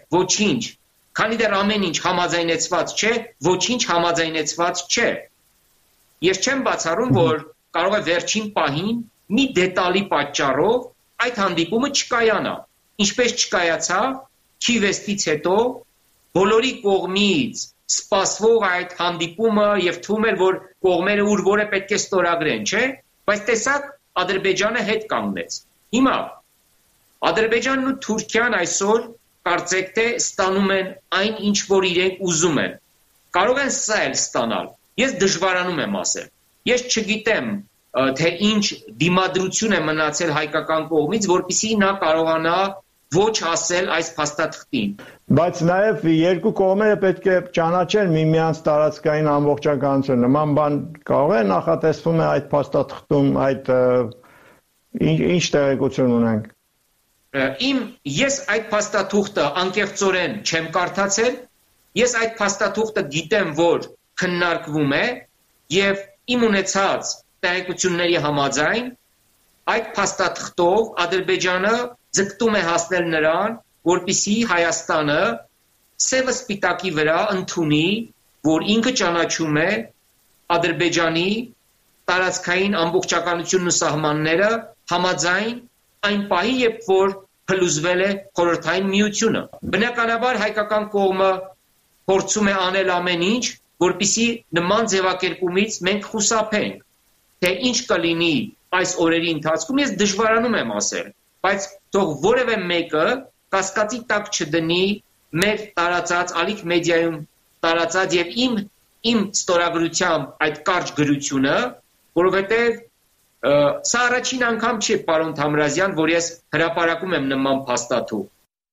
S10: դեռ ամեն ինչ համաձայնեցված չէ, ոչինչ համաձայնեցված չէ։ Ես չեմ բացառում, որ կարող է վերջին պահին մի դետալի պատճառով այդ հանդիպումը չկայանա։ Ինչպես չկայացավ Քիվեստից հետո բոլորի կողմից սպասվող այդ հանդիպումը եւ թվում էր, որ կողմերը ուր-որ է պետք է ստորագրեն, չէ՞։ Բայց տեսակ Ադրբեջանը հետ կանգնեց։ Հիմա Ադրբեջանն ու Թուրքիան այսօր կարծեք թե ստանում են այն, ինչ որ իրենք ուզում են։ Կարող են սա էլ ստանալ։ Ես դժվարանում եմ ասել։ Ես չգիտեմ, թե ինչ դիմադրություն է մնացել հայկական կողմից, որպեսզի նա կարողանա ոչ ասել այս փաստաթղթին։
S3: Բայց նաև երկու կողմերը պետք է ճանաչեն միմյանց տարածքային ամբողջականությունը։ Նման բան կարող է նախատեսվում է այդ փաստաթղթում, այդ ինչ տեղեկություն ունենք։
S10: Ես այդ փաստաթուղթը անկեղծորեն չեմ կարդացել, ես այդ փաստաթուղթը գիտեմ, որ քննարկվում է եւ իմ ունեցած տեղեկությունների համաձայն այդ փաստաթղթով Ադրբեջանը ձգտում է հասնել նրան, որպեսզի Հայաստանը սևը սպիտակի վրա ընդունի, որ ինքը ճանաչում է Ադրբեջանի տարածքային ամբողջականությունն ու սահմանները համաձայն այն պահի, երբ որ փլուզվել է խորհրդային միությունը։ Բնականաբար հայկական կողմը փորձում է անել ամեն ինչ, որպեսզի նման ձևակերպումից մենք խուսափենք, թե ինչ կլինի այս օրերի ընթացքում, ես դժվարանում եմ ասել, բայց թող որևէ մեկը կասկածի տակ չդնի մեր տարածած ալիք մեդիայում տարածած եւ իմ ստորագրությամբ այդ կարճ գրությունը, որովհետեւ սա առաջին անգամ չի, պարոն Թամրազյան, որ ես հրապարակում եմ նման փաստաթուղթ։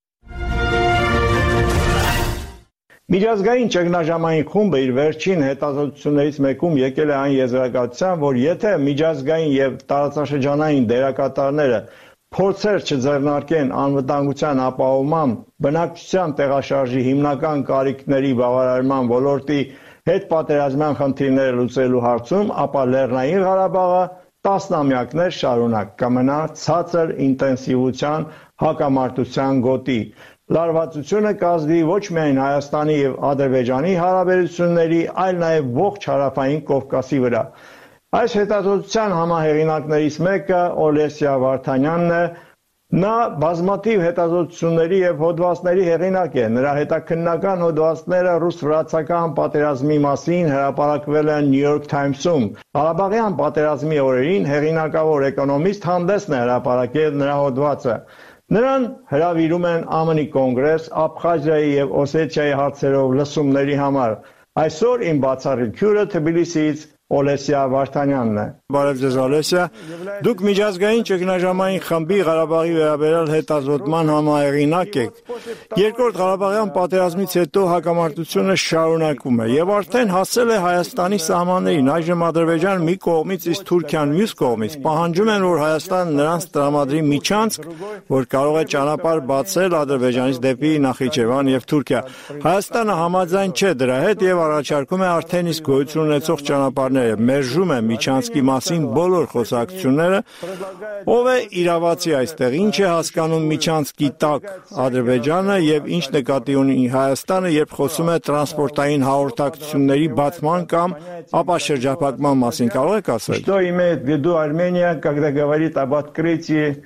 S3: Միջազգային ճգնաժամային խումբը իր վերջին հետազոտություններից մեկում եկել է այն եզրակացության, որ եթե միջազգային եւ տարածաշրջանային դերակատարները փորձեր չձեռնարկեն անվտանգության ապահովման, բնակչության տեղաշարժի հիմնական կարիքների բավարարման ոլորտի հետ պատերազմյան խնդիրները լուծելու հարցում, ապա Լեռնային Ղարաբաղը տասնամյակներ շարունակ կմնա ցածր ինտենսիվության հակամարտության գոտի։ Լարվածությունը կազդի ոչ միայն Հայաստանի եւ Ադրբեջանի հարաբերությունների, այլ նաեւ ողջ հարավային Կովկասի վրա։ Այս հետազոտության համահեղինակներից մեկը Օլեսիա Վարդանյանն է, նա բազմաթիվ հետազոտությունների եւ հոդվածների հեղինակ է։ Նրա հետաքննական հոդվածները ռուս-վրացական պատերազմի մասին հրապարակվել են New York Times-ում։ Ղարաբաղյան պատերազմի օրերին հեղինակավոր էկոնոմիստ հանդեսն է հրապարակել նրա հոդվածը։ Նրան հրավիրում են ԱՄՆ-ի կոնգրես Աբխազիայի եւ Օսեթիայի հարցերով լսումների համար։ Այսօր իմ բացառիկ հյուրը Թբիլիսիից Օլեսիա Վարդանյանն է։ Բարև ձեզ Օլեսիա։ Դուք միջազգային ճգնաժամային խմբի Ղարաբաղի վերաբերյալ հետազոտման համահեղինակ եք։ Երկրորդ Ղարաբաղյան պատերազմից հետո հակամարտությունը շարունակվում է եւ արդեն հասել է Հայաստանի սահմաններին։ Այժմ Ադրբեջան մի կողմից, իսկ Թուրքիան մյուս կողմից պահանջում են, որ Հայաստանը նրանց տրամադրի միջանցք, որ կարող է ճանապարհ բացել Ադրբեջանից դեպի Նախիջևան եւ Թուրքիա։ Հայաստանը համաձայն չէ դրա հետ եւ առաջարկում է արդեն իսկ գոյություն ունեցող ճանապարհներ մերժում է միջանցքի մասին բոլոր խոսակցությունները, ով է իրավացի այստեղ, ինչ է հասկանում միջանցքի տակ Ադրբեջանը եւ ինչ նկատի ունի Հայաստանը, երբ խոսում է տրանսպորտային հաղորդակցությունների բացման կամ ապաշրջափակման մասին, կարող եք ասել։ Что имеет в виду Армения, когда говорит об открытии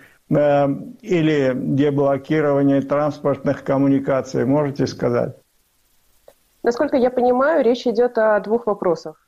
S3: или деблокировании транспортных коммуникаций, можете сказать?
S12: Насколько я понимаю, речь идет о двух вопросах.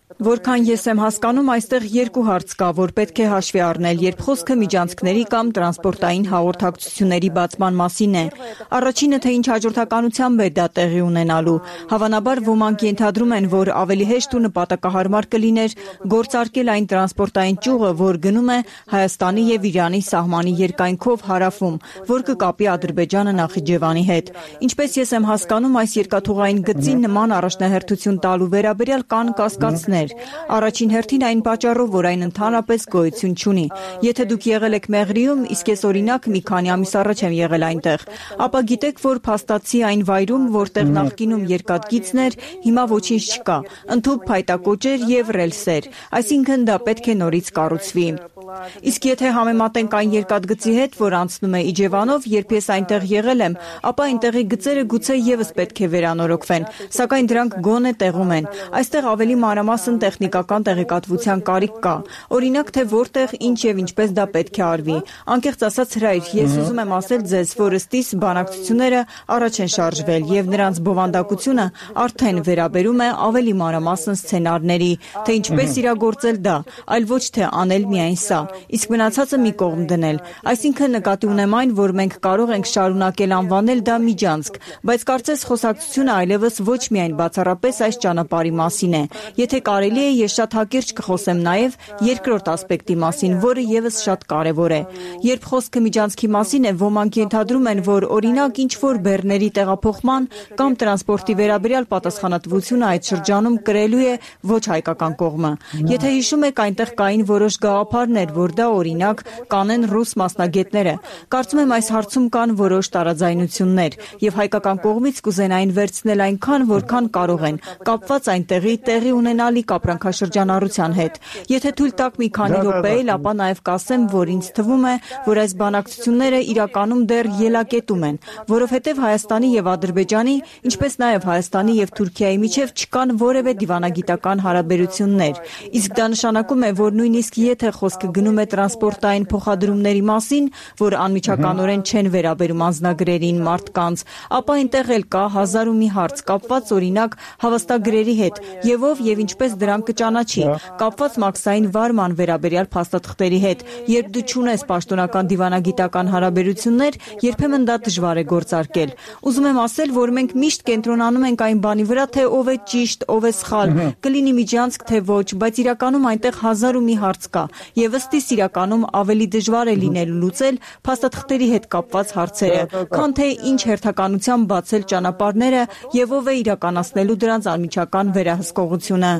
S12: Որքան ես եմ հասկանում, այստեղ երկու հարց կա, որ պետք է հաշվի առնել, երբ խոսքը միջանցքների կամ տրանսպորտային հաղորդակցությունների բացման մասին է։ Առաջինը, թե ինչ հաջորդականությամբ է դա տեղի ունենալու։ Հավանաբար ոմանք ենթադրում են, որ ավելի հեշտ ու նպատակահարմար կլիներ գործարկել այն տրանսպորտային ճյուղը, որ գնում է Հայաստանի եւ Իրանի սահմանի երկայնքով հարավում, որ կկապի Ադրբեջանը Նախիջևանի հետ։ Ինչպես ես եմ հասկանում, այս երկաթուղային գծին նման առաջնահերթություն տալու վերաբերյալ կան կասկածներ։ Առաջին հերթին այն պատճառով, որ այն ընդհանրապես գոյություն չունի։ Եթե դուք եղել եք Մեղրիում, իսկ ես օրինակ մի քանի ամիս առաջ եմ եղել այնտեղ, ապա գիտեք, որ փաստացի այն վայրում, որտեղ նախկինում երկաթգիծն էր, հիմա ոչինչ չկա, ընդհուպ փայտակոճեր եւ ռելսեր, այսինքն դա պետք է նորից կառուցվի։ Իսկ եթե համեմատենք այն երկաթգծի հետ, որ անցնում է Իջևանով, երբ ես այնտեղ եղել եմ, ապա այնտեղի գծերը գուցե եւս պետք է վերանորոգվեն, սակայն դրանք գոնե տեղում են։ Այստեղ ավելի մանրամասն տեխնիկական տեղեկատվության կարիք կա։ Օրինակ, թե որտեղ, ինչ եւ ինչպես դա պետք է արվի։ Անկեղծ ասած, հրայր, ես ուզում եմ ասել ձեզ, որ ըստիս բանակցությունները առաջ են շարժվել եւ նրանց բովանդակությունը արդեն վերաբերում է ավելի մանրամասն սցենարների, թե ինչպես իրագործել դա, այլ ոչ թե անել միայն սա, իսկ մնացածը մի կողմ դնել։ Այսինքն նկատի ունեմ այն, որ մենք կարող ենք շարունակել անվանել դա միջանցք, բայց կարծես խոսակցությունը այլևս ոչ միայն բացառապես այս ճանապարհի մասին է։ Եթե կարելի է, ես շատ հակիրճ կխոսեմ նաև երկրորդ ասպեկտի մասին, որը եւս շատ կարեւոր է։ Երբ խոսքը միջանցքի մասին է, ոմանք ենթադրում են, որ օրինակ ինչ որ բեռների տեղափոխման կամ տրանսպորտի վերաբերյալ պատասխանատվությունը այդ շրջանում կրելու է ոչ հայկական կողմը։ Եթե հիշում եք, այնտեղ կային որոշ գաղափարներ, որ դա օրինակ կանեն ռուս մասնագետները։ Կարծում եմ այս հարցում կան որոշ տարաձայնություններ եւ հայկական կողմից կուզենային վերցնել այնքան, որքան կարող են, կապված այնտեղի տեղի ունենալիք ապրանքաշրջանառության հետ։ Եթե թույլ տաք մի քանի րոպե, ապա նաեւ կասեմ, որ ինձ թվում է, որ այս բանակցությունները իրականում դեռ ելակետում են, որովհետեւ Հայաստանի եւ Ադրբեջանի, ինչպես նաեւ Հայաստանի եւ Թուրքիայի միջեւ չկան որևէ դիվանագիտական հարաբերություններ։ Իսկ դա նշանակում է, որ նույնիսկ եթե խոսքը գնում է տրանսպորտային փոխադրումների մասին, որ անմիջականորեն չեն վերաբերում անձնագրերին, մարդկանց, ապա այնտեղ էլ կա հազար ու մի հարց կապված օրինակ հավաստագրերի հետ, եւ ով եւ ինչպես դրանք կճանաչի, կապված մաքսային վարման վերաբերյալ փաստաթղթերի հետ։ Երբ դու չունես պաշտոնական դիվանագիտական հարաբերություններ, երբեմն դա դժվար է գործարկել։ Ուզում եմ ասել, որ մենք միշտ կենտրոնանում ենք այն բանի վրա, թե ով է ճիշտ, ով է սխալ, կլինի միջանցք թե ոչ, բայց իրականում այնտեղ հազար ու մի հարց կա, եւ ըստիս իրականում ավելի դժվար է լինելու լուծել փաստաթղթերի հետ կապված հարցերը, քան թե ինչ հերթականությամբ բացել ճանապարհները եւ ով է իրականացնելու դրանց անմիջական վերահսկողությունը։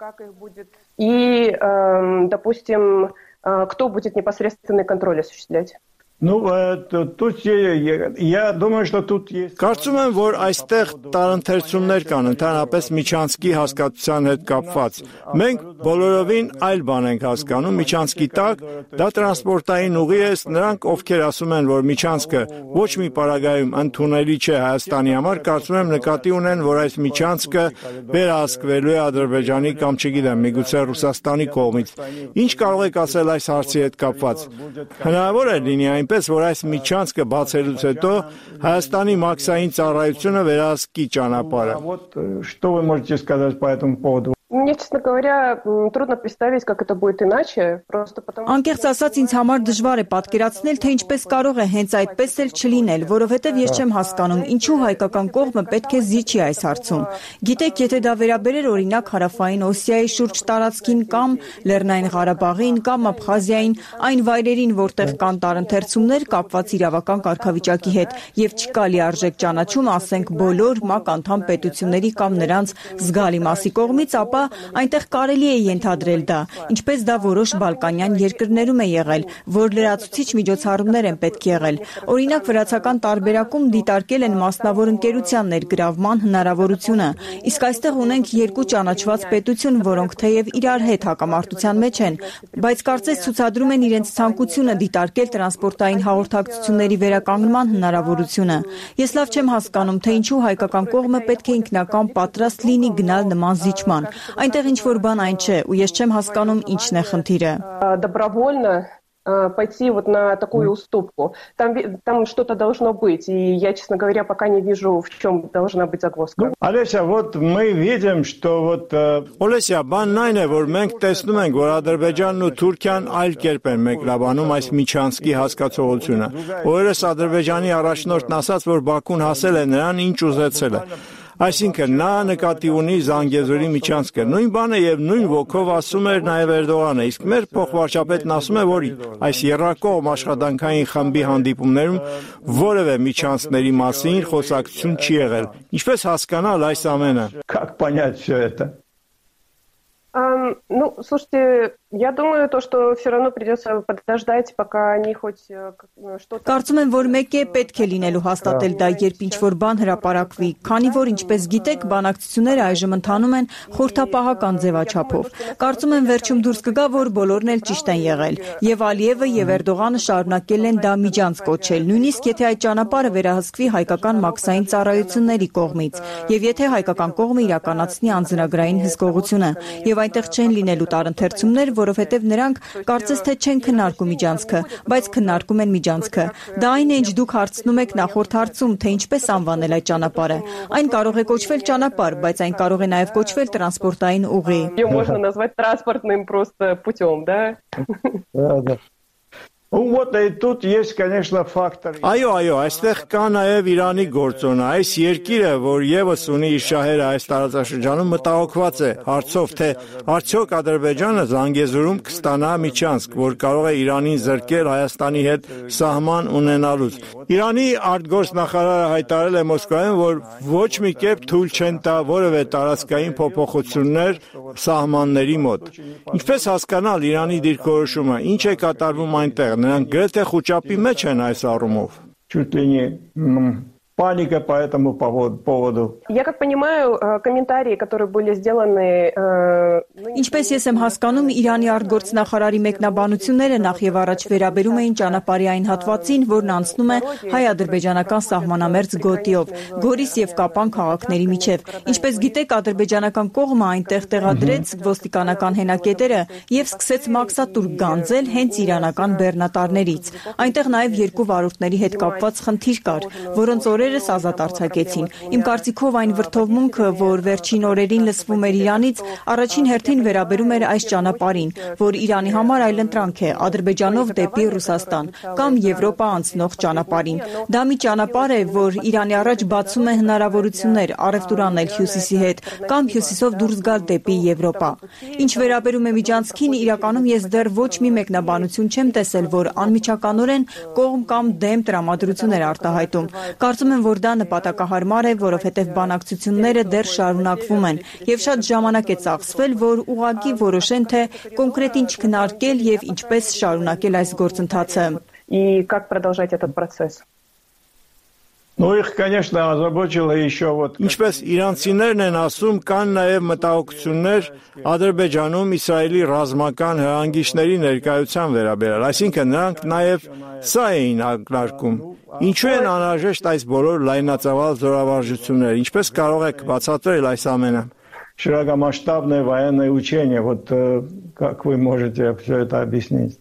S13: И, допустим, кто будет непосредственный контроль осуществлять?
S3: Я думаю, что тут есть. Կարծում եմ, որ այստեղ տարընթերցումներ կան ընդհանրապես միջանցքի հասկացության հետ կապված։ Մենք բոլորովին այլ բան ենք հասկանում միջանցքի տակ, դա տրանսպորտային ուղի է, նրանք ովքեր ասում են, որ միջանցքը ոչ մի պարագայում ընդունելի չէ Հայաստանի համար, կարծում եմ նկատի ունեն, որ այս միջանցքը վերահսկվելու է Ադրբեջանի կամ չգիտեմ, միգուցե Ռուսաստանի կողմից։ Ինչ կարող եք ասել այս հարցի հետ կապված։ Հնարավոր է լինի այնպես, որ այս միջանցքը բացելուց հետո Հայաստանի մաքսային ծառայությունը վերահսկի ճանապարհը։ Что вы можете сказать по этому поводу?
S13: Мне, честно говоря, трудно представить, как это будет иначе, просто потому что...
S12: Անկեղծ ասած, ինձ համար դժվար է պատկերացնել, թե ինչպես կարող է հենց այդպես էլ չլինել, որովհետև ես չեմ հասկանում, ինչու հայկական կողմը պետք է զիջի այս հարցում։ Գիտեք, եթե դա վերաբերեր օրինակ Հարավային Օսիայի շուրջ տարածքին կամ Լեռնային Ղարաբաղին կամ Աբխազիային, այն վայրերին, որտեղ կան տարընթերցումներ կապված իրավական կարգավիճակի հետ եւ չկա լիարժեք ճանաչում, ասենք բոլոր ՄԱԿ անդամ պետությունների կամ նրանց զգալի մասի կողմից, ապա այնտեղ կարելի է ենթադրել դա, ինչպես դա որոշ բալկանյան երկրներում է եղել, որ լրացուցիչ միջոցառումներ են պետք եղել։ Օրինակ վրացական տարբերակում դիտարկել են մասնավոր ընկերության ներգրավման հնարավորությունը, իսկ այստեղ ունենք երկու ճանաչված պետություն, որոնք թեև իրար հետ հակամարտության մեջ են, բայց կարծես ցուցադրում են իրենց ցանկությունը դիտարկել տրանսպորտային հաղորդակցությունների վերականգնման հնարավորությունը։ Ես լավ չեմ հասկանում, թե ինչու հայկական կողմը պետք է ինքնական պատրաստ լինի գնալ նման զիջման։ Այնտեղ ինչ որ բան այն չէ, ու ես չեմ հասկանում ինչն է խնդիրը։
S13: Добровольно пойти вот на такую уступку. Там что-то должно быть, и я, честно говоря, пока не вижу, в чем должна быть загвоздка.
S3: Олеся, вот мы видим, что вот... Олеся, բանն այն է, որ մենք տեսնում ենք, որ Ադրբեջանն ու Թուրքիան այլ կերպ են մեկնաբանում այս միջանցքի հասկացողությունը։ Օրերս Ադրբեջանի առաջնորդն ասաց, որ Բաքուն հասել է նրան, ինչ ուզեցել է։ Այսինքն նա նկատի ունի Զանգեզուրի միջանցքը։ Նույն բանը եւ նույն ոգով ասում էր նաեւ Էրդողանը, իսկ մեր փոխվարչապետն ասում է, որ այս երրակողմ աշխատանքային խմբի հանդիպումներում որևէ միջանցքների մասին խոսակցություն չի եղել։ Ինչպես հասկանալ այս ամենը։ Как понять всё это?
S13: Ну, слушайте, я думаю, что все равно придется подождать, пока они хоть что-то...
S12: Կարծում եմ, որ մեկ է պետք է լինելու հաստատել դա, երբ ինչ-որ բան հրապարակվի, քանի որ ինչպես գիտեք, բանակցությունները այժմ ընթանում են խորհրդապահական ձևաչափով։ Կարծում եմ վերջում դուրս կգա, որ բոլորն էլ ճիշտ են եղել, եւ Ալիևը եւ Էրդողանը շարունակել են դա միջանց կոչել, նույնիսկ եթե այդ ճանապարհը վերահսկվի հայկական մաքսային ծառայությունների կողմից, եւ եթե հայկական կողմը իրականացնի անձնագրային հսկողությունը, եւ այնտեղ չեն լինելու տարընթերցումներ, որովհետև նրանք կարծես թե չեն քննարկում միջանցքը, բայց քննարկում են միջանցքը։ Դա այն է, ինչ դուք հարցնում եք նախորդ հարցում, թե ինչպես անվանել այդ ճանապարհը։ Այն կարող է կոչվել ճանապարհ, բայց այն կարող է նաև կոչվել տրանսպորտային ուղի։
S13: Можно назвать транспортным просто путем, да?
S3: Да. Вот и тут есть, конечно, фактор. Այո, այստեղ կա նաև Իրանի գործոնը։ Այս երկիրը, որ եւս ունի իր շահերը այս տարածաշրջանում, մտահոգված է հարցով, թե արդյոք Ադրբեջանը Զանգեզուրում կստանա միջանցք, որ կարող է Իրանին զրկել Հայաստանի հետ սահման ունենալուց։ Իրանի արտգործնախարարը հայտարարել է Մոսկվայում, որ ոչ մի կերպ թույլ չեն տա որևէ տարածքային փոփոխություններ սահմանների մոտ։ Ինչպես հասկանալ Իրանի դիրքորոշումը, ինչ է կատարվում այնտեղ։ Նրանք գրեթե խոճապի մեջ են այս առումով։ Чуть ли не паника по этому поводу.
S13: Я как понимаю, комментарии, которые были сделаны...
S12: Ինչպես ես եմ հասկանում, Իրանի արտգործնախարարի մեկնաբանությունները նախ եւ առաջ վերաբերում էին ճանապարհի այն հատվածին, որն անցնում է հայ-ադրբեջանական սահմանամերձ գոտիով, Գորիս եւ Կապան քաղաքների միջև։ Ինչպես գիտեք, ադրբեջանական կողմը այնտեղ տեղադրեց ոստիկանական հենակետերը եւ սկսեց մաքսատուր գանձել հենց իրանական բեռնատարներից։ Այնտեղ նաեւ երկու վարորդների հետ կապված խնդիր կար, որոնց օրերս ազատ արձակեցին։ Իմ կարծիքով այն վրթովմունքը, որ վերջին օրերին լսվում էր Իրանից, առաջին հերթին վերաբերում էր այս ճանապարհին, որ Իրանի համար այլընտրանք է Ադրբեջանով դեպի Ռուսաստան կամ Եվրոպա անցնող ճանապարհին։ Դա մի ճանապարհ է, որ Իրանի առաջ բացում է հնարավորություններ առևտուր անել Հյուսիսի հետ կամ Հյուսիսով դուրս գալ դեպի Եվրոպա։ Ինչ վերաբերում է միջանցքին, իրականում ես դեռ ոչ մի մեկնաբանություն չեմ տեսել, որ անմիջականորեն կողմ կամ դեմ տրամադրություն էր արտահայտում։ Կարծում եմ, որ դա նպատակահարմար է, որովհետև բանակցությունները դեռ շարունակվում են եւ շատ ժամանակ է ծախսվել, որ ուղղակի որոշեն, թե կոնկրետ ինչ քննարկել եւ ինչպես շարունակել այս գործընթացը։
S13: И как продолжать этот процесс?
S3: Ну их, конечно, озабочило еще вот. Ինչպես իրանցիներն են ասում, կան նաև մտահոգություններ Ադրբեջանում Իսրայելի ռազմական հրանգիչների ներկայության վերաբերյալ, այսինքն նրանք նաև սա էին ակնարկում։ Ինչու են անհրաժեշտ այս բոլոր լայնածավալ զորավարժությունները, ինչպես կարող եք բացատրել այս ամենը։ Широкомасштабное военное учение, вот как вы можете все это объяснить?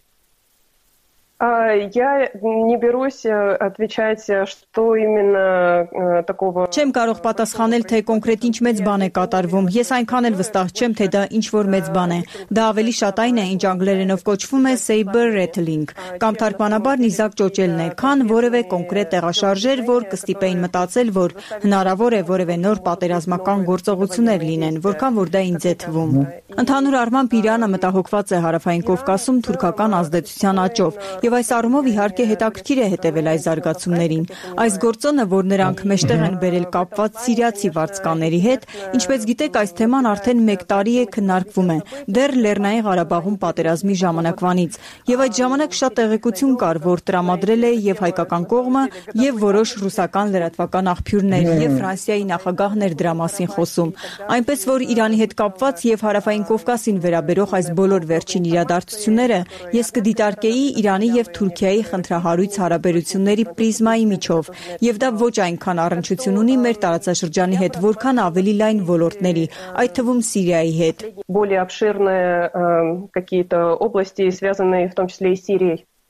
S13: Я не берусь отвечать, что именно такого...
S12: Չեմ կարող պատասխանել, թե կոնկրետ ինչ մեծ բան է կատարվում։ Ես այնքան էլ վստահ չեմ, թե դա ինչ-որ մեծ բան է։ Դա ավելի շատ այն է, ինչ անգլերենով կոչվում է saber rattling, կամ թարգմանաբար նիզակ ճոճելն է, քան որևէ կոնկրետ տեղաշարժեր, որ կստիպեին մտածել, որ հնարավոր է որևէ նոր պատերազմական գործողություններ լինեն, որքան որ դա ինձ է թվում։ Ընդհանուր առմամբ Իրանը մտահոգված է Հարավային Կովկասում թուրքական ազդեցության աճով, եւ այս առումով իհարկե հետաքրքիր է հետևել այս զարգացումներին։ Այս գործոնը, որ նրանք մեջտեղ են բերել կապված սիրիացի վարձկանների հետ, ինչպես գիտեք, այս թեման արդեն 1 տարի է քննարկվում է, դեռ Լեռնային Ղարաբաղում պատերազմի ժամանակվանից, եւ այդ ժամանակ շատ տեղեկություն կար, որ տրամադրել է եւ հայկական կողմը, եւ որոշ ռուսական լրատվական աղբյուրներ, եւ Ֆրանսիայի նախագահն էր դրա մասին խոսում։ Այնպես որ Իրանի հետ կապված եւ Հարավային Կովկասին վերաբերող այս բոլոր վերջին իրադարձությունները ես կդիտարկեի Իրանի եւ Թուրքիայի խնդրահարույց հարաբերությունների պրիզմայի միջով, եւ դա ոչ այնքան առնչություն ունի մեր տարածաշրջանի հետ, որքան ավելի լայն ոլորտների, այդ թվում Սիրիայի հետ։
S13: Более обширные какие-то области, связанные в том числе и с Сирией.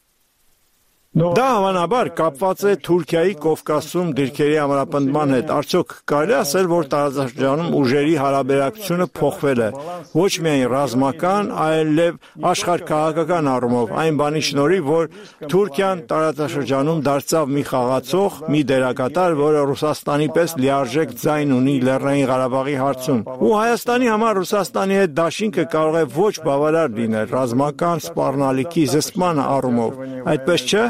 S3: Դա հավանաբար կապված է Թուրքիայի Կովկասում դիրքերի ամրապնդման հետ։ Արդյոք կարելի ասել, որ տարածաշրջանում ուժերի հարաբերակցությունը փոխվել է ոչ միայն ռազմական, այլև աշխարհքաղաքական առումով, այն բանի շնորհիվ, որ Թուրքիան տարածաշրջանում դարձավ մի խաղացող, մի դերակատար, որը Ռուսաստանի պես լիարժեք ձայն ունի Լեռնային Ղարաբաղի հարցում։ Ու Հայաստանի համար Ռուսաստանի հետ դաշինքը կարող է ոչ բավարար լինել ռազմական սպառնալիքի զսպման առումով։ Այդպես չէ՞։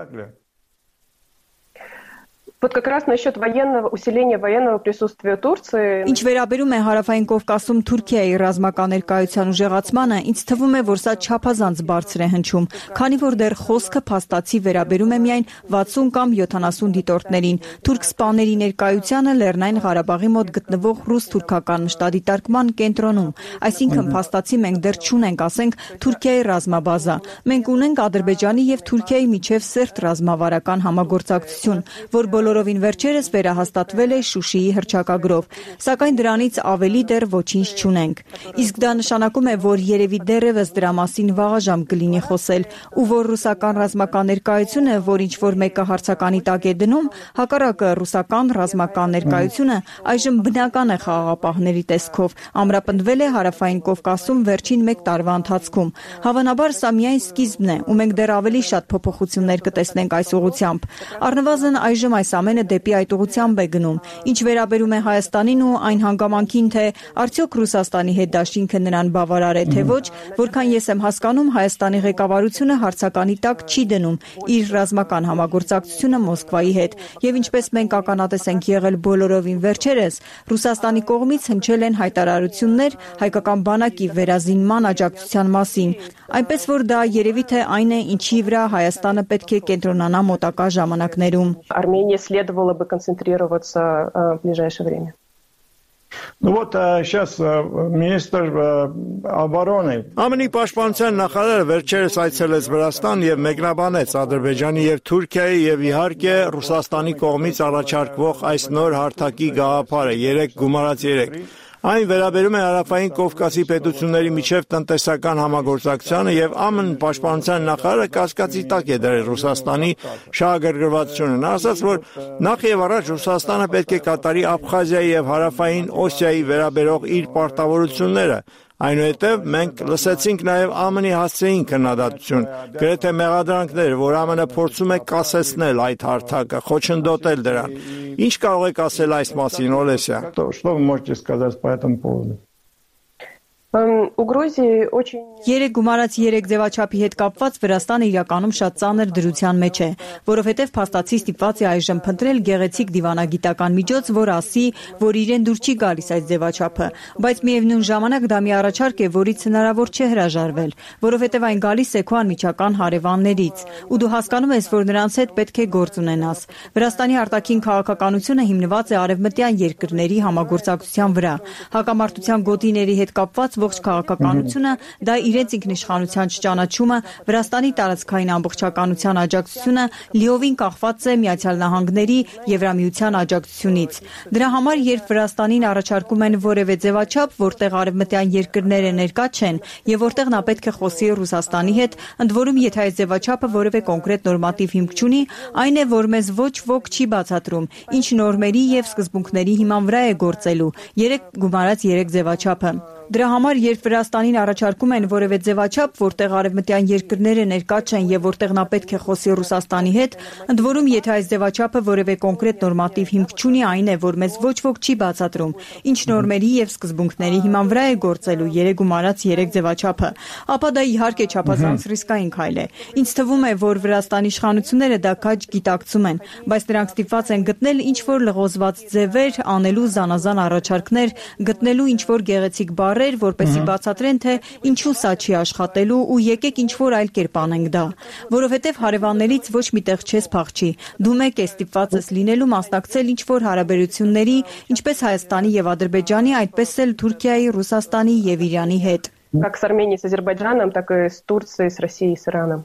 S13: Вот как раз насчет усиления военного присутствия Турции.
S12: Ինչ վերաբերում է Հարավային Կովկասում Թուրքիայի ռազմական ներկայության ուժեղացմանը, ինձ թվում է, որ սա չափազանց բարձր է հնչում, քանի որ դեռ խոսքը փաստացի վերաբերում է միայն 60 կամ 70 դիտորդներին։ Թուրք սպաների ներկայությանը Լեռնային Ղարաբաղի մոտ գտնվող ռուս-թուրքական մշտադիտարկման կենտրոնում, այսինքն փաստացի մենք դեռ չունենք, ասենք, Թուրքիայի ռազմաբազա։ Մենք ունենք Ադրբեջանի եւ Թուրքիայի միջև սերտ ռազմավարական համագործակցություն, որ բոլորովին վերջերս վերահաստատվել է Շուշիի հռչակագրով, սակայն դրանից ավելի դեռ ոչինչ չունենք։ Իսկ դա նշանակում է, որ երևի դեռևս դրա մասին վաղաժամ կլինի խոսել, ու որ ռուսական ռազմական ներկայությունը, որ ինչ-որ մեկը հարցականի տակ է դնում, հակառակը ռուսական ռազմական ներկայությունը այժմ բնական է խաղաղապահների տեսքով, ամրապնդվել է Հարավային Կովկասում վերջին 1 տարվա ընթացքում։ Հավանաբար սա միայն սկիզբն է, ու մենք դեռ ավելի շատ փոփոխություններ կտեսնենք այս ուղղությամբ։ Առնվազն այժմ այս ամենը դեպի այդ ուղղությամբ է գնում։ Ինչ վերաբերում է Հայաստանին ու այն հանգամանքին, թե արդյոք Ռուսաստանի հետ դաշինքը նրան բավարար է, թե ոչ, որքան ես եմ հասկանում, Հայաստանի ղեկավարությունը հարցականի տակ չի դնում իր ռազմական համագործակցությունը Մոսկվայի հետ, եւ ինչպես մենք ականատես ենք եղել բոլորովին վերջերս, Ռուսաստանի կողմից հնչել են հայտարարություններ հայկական բանակի վերազինման աջակցության մասին, այնպես որ դա երևի թե այն է, ինչի վրա Հայաստանը պետք է կենտրոնանա мոտակա ժամանակներում։
S13: Армении следовало бы концентрироваться в ближайшее время.
S3: Ну вот сейчас министр обороны ԱՄՆ-ի պաշտպանության նախարարը վերջերս այցելեց Վրաստան եւ մեկնաբանեց Ադրբեջանի եւ Թուրքիայի եւ իհարկե Ռուսաստանի կողմից առաջարկվող այս նոր հարթակի գաղափարը 3+3։ Այն վերաբերում է Հարավային Կովկասի պետությունների միջև տնտեսական համագործակցությանը եւ ԱՄՆ պաշտպանության նախարարը կասկածի տակ է դրել Ռուսաստանի շահագրգռվածությունը։ Նա ասաց, որ նախ եւ առաջ Ռուսաստանը պետք է կատարի Աբխազիայի եւ Հարավային Օսիայի վերաբերող իր պարտավորությունները։ Այնուհետև մենք լսեցինք նաև ԱՄՆ-ի հասցեին քննադատություն, գրեթե մեղադրանքներ, որ ԱՄՆ-ը փորձում է կասեցնել այդ հարթակը, խոչընդոտել դրան։ Ինչ կարող եք ասել այս մասին, Օլեսիա։ Что вы можете сказать по этому поводу?
S13: У Грузии очень
S12: 3+3 ձևաչափի հետ կապված Վրաստանը իրականում շատ ծանր դրության մեջ է, որովհետև փաստացի ստիպված է այժմ փնտրել գեղեցիկ դիվանագիտական միջոց, որ ասի, որ իրեն դուր չի գալիս այդ ձևաչափը, բայց միևնույն ժամանակ դա մի առաջարկ է, որից հնարավոր չէ հրաժարվել, որովհետև այն գալիս է քո անմիջական հարևաններից, ու դու հասկանում ես, որ նրանց հետ պետք է գործ ունենաս։ Վրաստանի արտաքին քաղաքականությունը հիմնված է արևմտյան երկրների համագործակցության վրա։ Հակամարտության գոտիների հետ կապված ողջ քաղաքականությունը, դա իրենց ինքնիշխանության չճանաչումը, Վրաստանի տարածքային ամբողջականության աջակցությունը լիովին կախված է Միացյալ Նահանգների Եվրամիության աջակցությունից։ Դրա համար, երբ Վրաստանին առաջարկում են որևէ ձևաչափ, որտեղ արևմտյան երկրները ներկա չեն եւ որտեղ նա պետք է խոսի Ռուսաստանի հետ, ընդ որում եթե այս ձևաչափը որևէ կոնկրետ նորմատիվ հիմք չունի, այն է, որ մեզ ոչ ոք չի բացատրում, ինչ նորմերի եւ սկզբունքների հիման վրա է գործելու 3+3 ձևաչափը։ Դրա համար, երբ Վրաստանին առաջարկում են որևէ ձևաչափ, որտեղ արևմտյան երկրները ներկա չեն եւ որտեղ նա պետք է խոսի Ռուսաստանի հետ, ընդ որում եթե այս ձևաչափը որևէ կոնկրետ նորմատիվ հիմք չունի, այն է, որ մեզ ոչ ոք չի բացատրում, ինչ նորմերի եւ սկզբունքների հիման վրա է գործելու 3+3 ձևաչափը, ապա դա իհարկե չափազանց ռիսկային քայլ է։ Ինձ թվում է, որ Վրաստանի իշխանությունները դա քաջ գիտակցում են, բայց նրանք ստիպված են գտնել ինչ-որ լղոզված ձևեր, անելու զանազան առաջարկներ, գտնելու ինչ-որ գեղեցիկ բառեր, որպեսզի բացատրեն, թե ինչու սա չի աշխատելու ու եկեք ինչ-որ այլ կերպ անենք դա, որովհետև հարևաններից ոչ միտեղ չես փախչի, դու մեկ ես ստիպված ես լինելու մասնակցել ինչ-որ հարաբերությունների, ինչպես Հայաստանի եւ Ադրբեջանի, այդպես էլ Թուրքիայի, Ռուսաստանի եւ Իրանի հետ։
S13: Как с Арменией, с Азербайджаном, так и с Турцией, с Россией, с Ираном.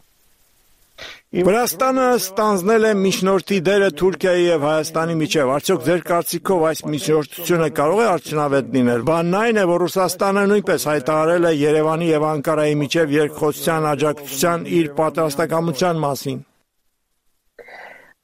S3: Վրաստանը ստանձնել է միջնորդի դերը Թուրքիայի եւ Հայաստանի միջև։ Արդյոք ձեր կարծիքով այս միջնորդությունը կարող է արդյունավետ լինել։ Բանն այն է, որ Ռուսաստանը նույնպես հայտարարել է Երևանի եւ Անկարայի միջև երկխոսության աջակցության իր պատրաստակամության մասին։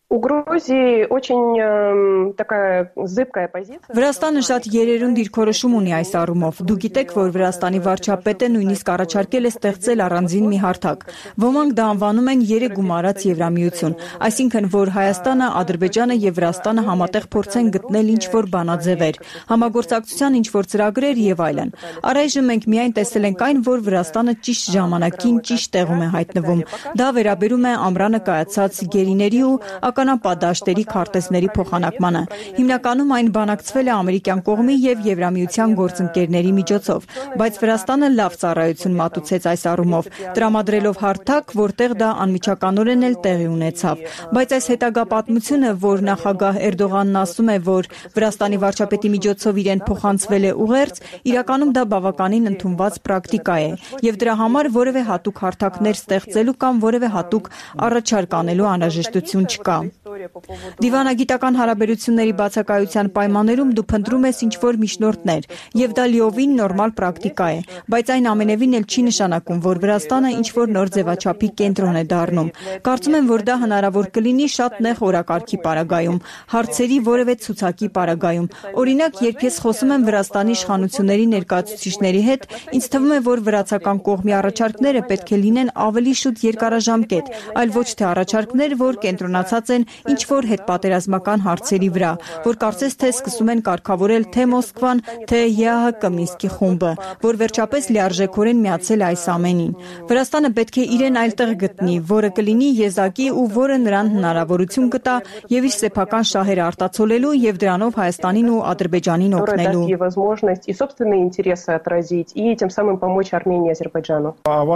S13: У Грузии очень такая зыбкая позиция.
S12: Վրաստանը շատ երերուն դիրքորոշում ունի այս առումով։ Դուք գիտեք, որ Վրաստանի վարչապետը նույնիսկ առաջարկել է ստեղծել առանձին մի հարթակ։ Ոմանք դա անվանում են երեգումարած Եվրամիություն, այսինքն որ Հայաստանը, Ադրբեջանը եւ Վրաստանը համատեղ փորձեն գտնել ինչ-որ բանաձևեր, համագործակցության ինչ-որ ծրագրեր եւ այլն։ Առայժմ մենք միայն տեսել ենք այն, որ Վրաստանը ճիշտ ժամանակին ճիշտ տեղում է հայտնվում։ Դա վերաբերում է ամռանը կայացած գերիների ու ականապադաշտերի քարտեզների փոխանակմանը։ Հիմնականում այն բանակցվել է ամերիկյան կողմի եւ Եվրամիության գործընկերների միջոցով, բայց Վրաստանը լավ ծառայություն մատուցեց այս առումով, տրամադրելով հարթակ, որտեղ դա անմիջականորեն էլ տեղի ունեցավ։ Բայց այս հետագա պատմությունը, որ նախագահ Էրդողանն ասում է, որ Վրաստանի վարչապետի միջոցով իրեն փոխանցվել է ուղերձ, իրականում դա բավականին ընդունված պրակտիկա է եւ դրա համար որևէ հատուկ հարթակներ ստեղծելու կամ որևէ հատուկ առաջարկ անելու անհրաժեշտություն չկա։ Դիվանագիտական հարաբերությունների բացակայության պայմաններում դու փնտրում ես ինչ-որ միջնորդներ, եւ դա լիովին նորմալ պրակտիկա է, բայց այն ամենևին էլ չի նշանակում, որ Վրաստանը ինչ-որ նոր ձևաչափի կենտրոն է դառնում։ Կարծում եմ, որ դա հնարավոր կլինի շատ նեղ օրակարգի պարագայում, հարցերի որևէ ցուցակի պարագայում։ Օրինակ, երբ ես խոսում եմ Վրաստանի իշխանությունների ներկայացուցիչների հետ, ինձ թվում է, որ վրացական կողմի առաջարկները պետք է լինեն ավելի շուտ երկարաժամկետ, այլ ոչ թե առաջարկներ, որ կենտրոնացած են ինչ-որ հետպատերազմական հարցերի վրա, որ կարծես թե սկսում են կարգավորել թե Մոսկվան, թե ԵԱՀԿ Մինսկի խումբը, որ վերջապես լիարժեքորեն միացել է այս ամենին։ Վրաստանը պետք է իրեն այլտեղ գտնի, որը կլինի եզակի ու որը նրան հնարավորություն կտա եւ իր սեփական շահերը արտացոլելու եւ դրանով Հայաստանին ու Ադրբեջանին օգնելու։
S13: И собственные интересы отразить, и тем самым помочь Армении и Азербайджану.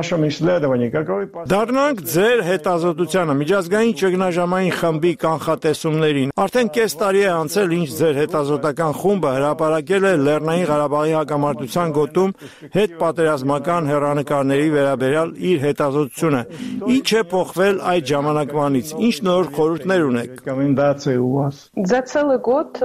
S3: Դառնանք ձեր հետազոտությանը միջազգային ճգնաժամային խմբի կանխատեսումներին։ Արդեն կես տարի է անցել, ինչ ձեր հետազոտական խումբը հրապարակել է Լեռնային Ղարաբաղի հակամարտության գոտում հետպատերազմական հեռանկարների վերաբերյալ իր հետազոտությունը։ Ինչ է փոխվել այդ ժամանակվանից։ Ինչ նոր խորհուրդներ ունեք։
S13: За целый год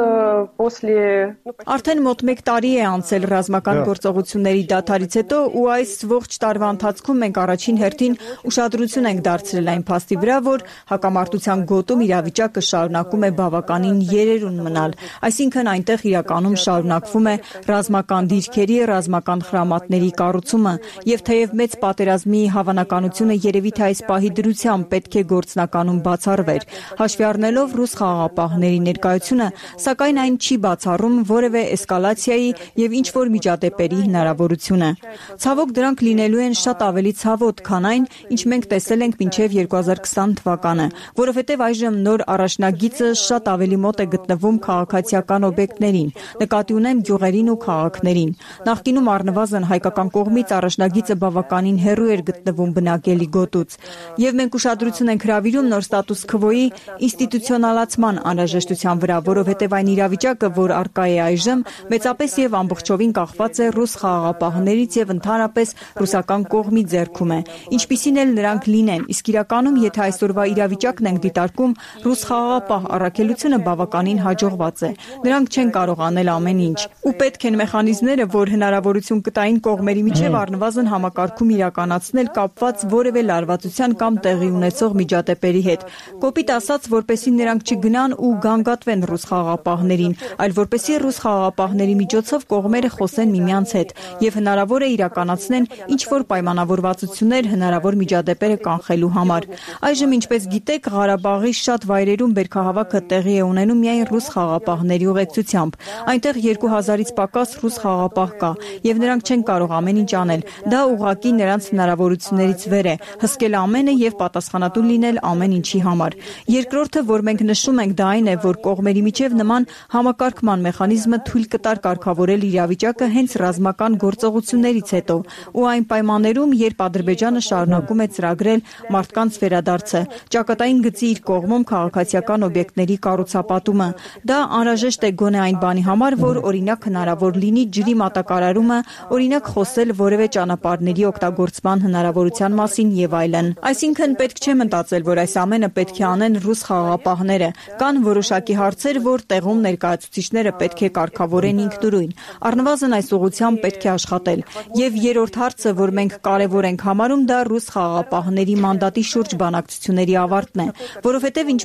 S13: после
S12: Արդեն մոտ 1 տարի է անցել ռազմական գործողությունների դադարից հետո ու այս ողջ տարվա ընթացքում մենք առաջին հերթին ուշադրություն ենք դարձրել այն փաստի վրա, որ հակամարտության գոտում իրավիճակը շարունակում է բավականին երերուն մնալ, այսինքն այնտեղ իրականում շարունակվում է ռազմական դիրքերի, ռազմական խրամատների կառուցումը եւ թեև մեծ պատերազմի հավանականությունը երևի թե այս պահի դրությամբ պետք է գործնականում բացառվեր, հաշվի առնելով ռուս խաղաղապահների ներկայությունը, սակայն այն չի բացառում որևէ էսկալացիայի եւ ինչ-որ միջադեպերի հնարավորությունը։ Ցավոք դրանք լինելու են շատ ավելի ցավոտ, քան այն, ինչ մենք տեսել ենք մինչև 2020 թվականը, որովհետև այժմ նոր առաջնագիծը շատ ավելի մոտ է գտնվում քաղաքացիական օբյեկտներին, նկատի ունեմ գյուղերին ու քաղաքներին։ Նախկինում առնվազն հայկական կողմից առաջնագիծը բավականին հեռու էր գտնվում բնակելի գոտուց, եւ մենք ուշադրություն ենք հրավիրում նոր ստատուս քվոյի ինստիտուցիոնալացման անհրաժեշտության վրա, որովհետև այն իրավիճակը, որ առկա է այժմ, մեծապես եւ ամբողջովին կախված է ռուս խաղաղապահներից եւ ընդհանրապես ռուսական կողմի ձեռքում է, ինչպիսին էլ նրանք լինեն, իսկ իրականում եթե այսօրվա իրավիճակն ենք դիտարկում, ռուս խաղաղապահ առաքելությունը բավականին հաջողված է։ Նրանք չեն կարող անել ամեն ինչ։ Ու պետք են մեխանիզմները, որ հնարավորություն կտային կողմերի միջև առնվազն համակարգում իրականացնել կապված որևէ լարվածության կամ տեղի ունեցող միջադեպերի հետ։ Կոպիտ ասած, որպեսզի նրանք չգնան ու գանգատվեն ռուս խաղաղապահներին, այլ որպեսզի ռուս խաղաղապահների միջոցով կողմերը խոսեն միմյանց հետ եւ հնարավոր է իրականացնեն ինչ որ պայմանավորվածություններ հնարավոր միջադեպերը կանխելու համար։ Այժմ, ինչպես գիտեք, Ղարաբաղի շատ վայրերում բերքահավաքը տեղի է ունենում միայն ռուս խաղաղապահների ուղեկցությամբ։ Այնտեղ 2000-ից պակաս ռուս խաղաղապահ կա եւ նրանք չեն կարող ամեն ինչ անել։ Դա ուղղակի նրանց հնարավորություններից վեր է, հսկել ամենը եւ պատասխանատու լինել ամեն ինչի համար։ Երկրորդը, որ մենք նշում ենք, դա այն է, որ կողմերի միջև նման համակարգման մեխանիզմը թույլ կտար կարգավորել իրավիճակը հենց ռազմական գործողություններից հետո ու այն պայմաններում, երբ Ադրբեջանը շարունակում է ծրագրել մարդկանց վերադարձը, ճակատային գծի իր կողմում քաղաքացիական օբյեկտների կառուցապատումը։ Դա անհրաժեշտ է գոնե այն բանի համար, որ օրինակ հնարավոր լինի ջրի մատակարարումը, օրինակ խոսել որևէ ճանապարհների օգտագործման հնարավորության մասին եւ այլն։ Այսինքն պետք չէ մտածել, որ այս ամենը պետք է անեն ռուս խաղաղապահները։ Կան որոշակի հարցեր, որ տեղում ներկայացուցիչները պետք է կարգավորեն ինքնուրույն։ Առնվազն այս ուղղությամբ պետք է աշխատել։ Եվ երրորդ հարցը, որ մենք կարևոր ենք համարում, դա ռուս խաղաղապահների մանդատի շուրջ բանակցությունների ավարտն է, որովհետև ինչպես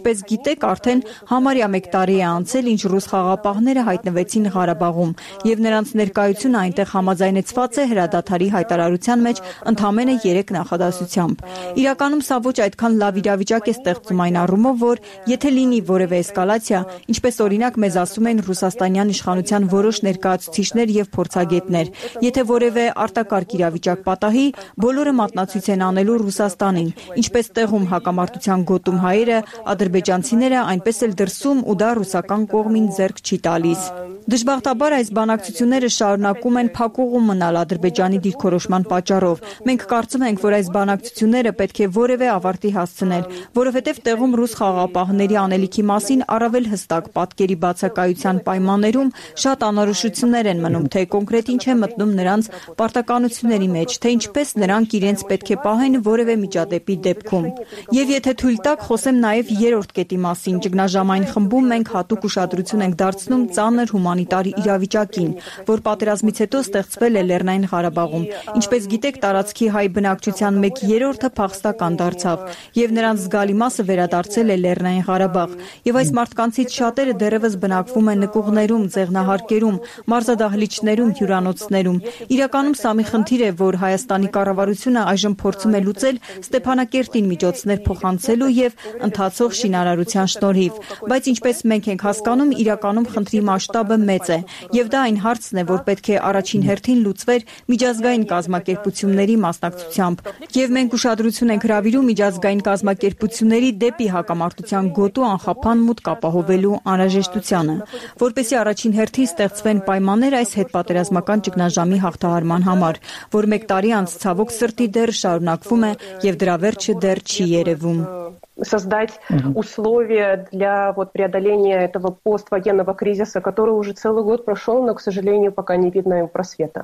S12: ինչպես գիտեք, արդեն համարյա 1 տարի է անցել, ինչ ռուս խաղաղապահները հայտնվեցին Ղարաբաղում, եւ նրանց ներկայությունը այնտեղ համաձայնեցված է հրադադարի հայտարարության մեջ ընդամենը 3 նախադասությամբ։ Իրականում սա ոչ այդքան լավ իրավիճակ է ստեղծում այն առումով, որ եթե լինի որևէ էսկալացիա, ինչպես օրինակ մեզ ասում են ռուսաստանյան իշխանության որոշ ներկայացուցիչներ եւ փորձագետներ, եթե որևէ արտակարգ իրավիճակ պատահի, բոլորը մատնացույց են անելու Ռուսաստանին, ինչպես տեղում հակամարտության գոտում հայերը, ադրբեջանցիները, այնպես էլ դրսում ու դա ռուսական կողմին ձեռք չի տալիս։ Դժբախտաբար այս բանակցությունները շարունակում են փակուղում մնալ Ադրբեջանի դիրքորոշման պատճառով։ Մենք կարծում ենք, որ այս բանակցությունները պետք է որևէ ավարտի հասցնել, որովհետև տեղում ռուս խաղաղապահների անելիքի մասին առավել հստակ պատկերի բացակայության պայմաններում շատ անորոշություններ են մնում, թե կոնկրետ ինչ է մտնում նրանց պարտականությունների մեջ, թե ինչպես նրանք իրենց պետք է պահեն որևէ միջադեպի դեպքում։ Եվ եթե թույլ տաք, խոսեմ նաև 3-րդ կետի մասին։ Ճգնաժամային խմբում մենք հատուկ ուշադրություն ենք դարձնում ծանր հումանիտար իրավիճակին, որ պատերազմից հետո ստեղծվել է Լեռնային Ղարաբաղում։ Ինչպես գիտեք, տարածքի հայ բնակչության 1/3-ը փախստական դարձավ, եւ նրանց զգալի մասը վերադարձել է Լեռնային Ղարաբաղ։ Եվ այս մարդկանցից շատերը դեռևս բնակվում են նկուղներում, ձեղնահարկերում, մարզադահլիճներում, հյուրանոցներում։ Իրականում սա մի խնդիր է, որ Հայաստանի կառավարությունը այժմ փորձում է լուծել Ստեփանակերտին միջոցներ փոխանցելու եւ ընթացող շինարարության շնորհիվ, բայց ինչպես մենք ենք հասկանում, իրականում խնդրի մասշտաբը մեծ է, եւ դա այն հարցն է, որ պետք է առաջին հերթին լուծվեր միջազգային կազմակերպությունների մասնակցությամբ, եւ մենք ուշադրություն ենք հրավիրում միջազգային կազմակերպությունների դեպի հակամարտության գոտու անխափան մուտք ապահովելու անհրաժեշտությանը, որպեսզի առաջին հերթին ստեղծվեն պայմաններ այս հետպատերազմական ճգնաժամի հաղթահարման համար, որ 1 տարի անց ցավոք սրտի դեռ շարունակվում է եւ դրա վերջը դեռ չի երևում։
S13: Создать условия для преодоления этого поствоенного кризиса, который уже целый год прошел, но, к сожалению, пока не видно им просвета.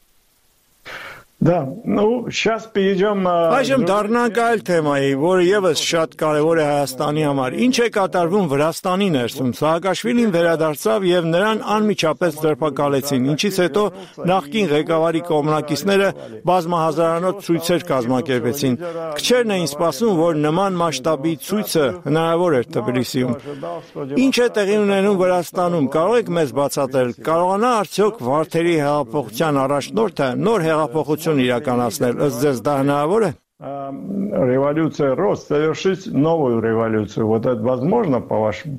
S3: Да, ну, сейчас перейдем...
S14: Այժմ դառնանք այլ թեմայի, որը եւս շատ կարեւոր է Հայաստանի համար։ Ինչ է կատարվում Վրաստանի ներսում։ Սահակաշվիլին վերադարձավ եւ նրան անմիջապես ձերբակալեցին, ինչից հետո նախկին ղեկավարի կողմնակիցները բազմահազարանոց ցույցեր կազմակերպեցին։ Քչերն էին սպասում, որ նման մասշտաբի ցույցը հնարավոր էր Թբիլիսիում։ Ինչ է տեղի ունենում Վրաստանում, կարող եք մեզ բացատրել։ Կարողանա արդյոք Վարդերի հեղափոխության առաջնորդը նոր հեղափոխություն իրականացնել, ըստ ձեզ դա հնարավոր է։
S3: Революция рост, совершить новую революцию. Вот это возможно, по-вашему?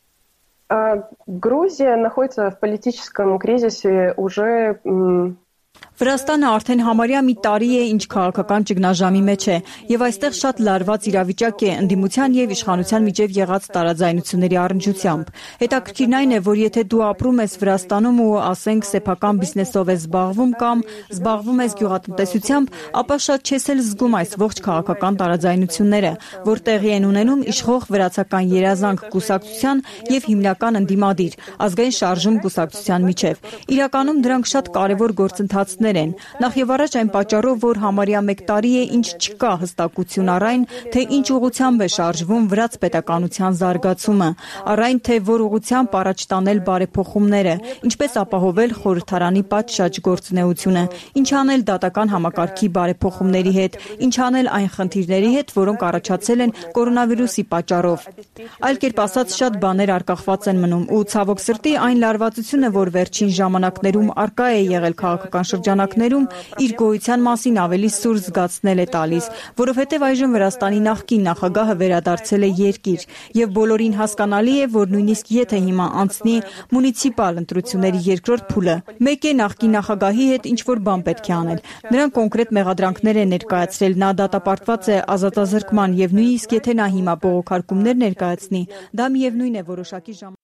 S13: Грузия находится в политическом кризисе уже...
S12: Վրաստանը արդեն համարյա մի տարի է, ինչ քաղաքական ճգնաժամի մեջ է, եւ այստեղ շատ լարված իրավիճակ է ընդդիմության եւ իշխանության միջև եղած տարաձայնությունների առնչությամբ։ Հետաքրքիրն այն է, որ եթե դու ապրում ես Վրաստանում ու ասենք սեփական բիզնեսով ես զբաղվում կամ զբաղվում ես գյուղատնտեսությամբ, ապա շատ չես էլ զգում այս ողջ քաղաքական տարաձայնությունները, որ տեղի են ունենում իշխող վրացական երազանք կուսակցության եւ հիմնական ընդդիմադիր ազգային շարժում կուսակցության միջև։ Իրականում դրանք շատ կարեւոր գործընթացներ են։ Նախ եւ առաջ այն պատճառով, որ համարյա 1 տարի է, ինչ չկա հստակություն առ այն, թե ինչ ուղղությամբ է շարժվում վրաց պետականության զարգացումը, առ այն, թե որ ուղղությամբ առաջ տանել բարեփոխումները, ինչպես ապահովել խորհրդարանի պատշաճ գործունեությունը, ինչ անել դատական համակարգի բարեփոխումների հետ, ինչ անել այն խնդիրների հետ, որոնք առաջացել են կորոնավիրուսի պատճառով։ Այլ կերպ ասած, շատ բաներ արկախված են մնում ու ցավոք սրտի այն լարվածությունը, որ վերջին ժամանակներում արկա է եղել քաղաքական շրջանակներում, իր գոյության մասին ավելի սուր զգացնել է տալիս, որովհետև այժմ Վրաստանի նախկին նախագահը վերադարձել է երկիր եւ բոլորին հասկանալի է, որ նույնիսկ եթե հիմա անցնի մունիցիպալ ընտրությունների երկրորդ փուլը, մեկ է նախկին նախագահի հետ ինչ որ բան պետք է անել։ Նրան կոնկրետ մեղադրանքներ է ներկայացրել, նա դատապարտված է ազատազրկման եւ նույնիսկ եթե նա հիմա բողոքարկումներ ներկայացնի, դա միևնույն է որոշակի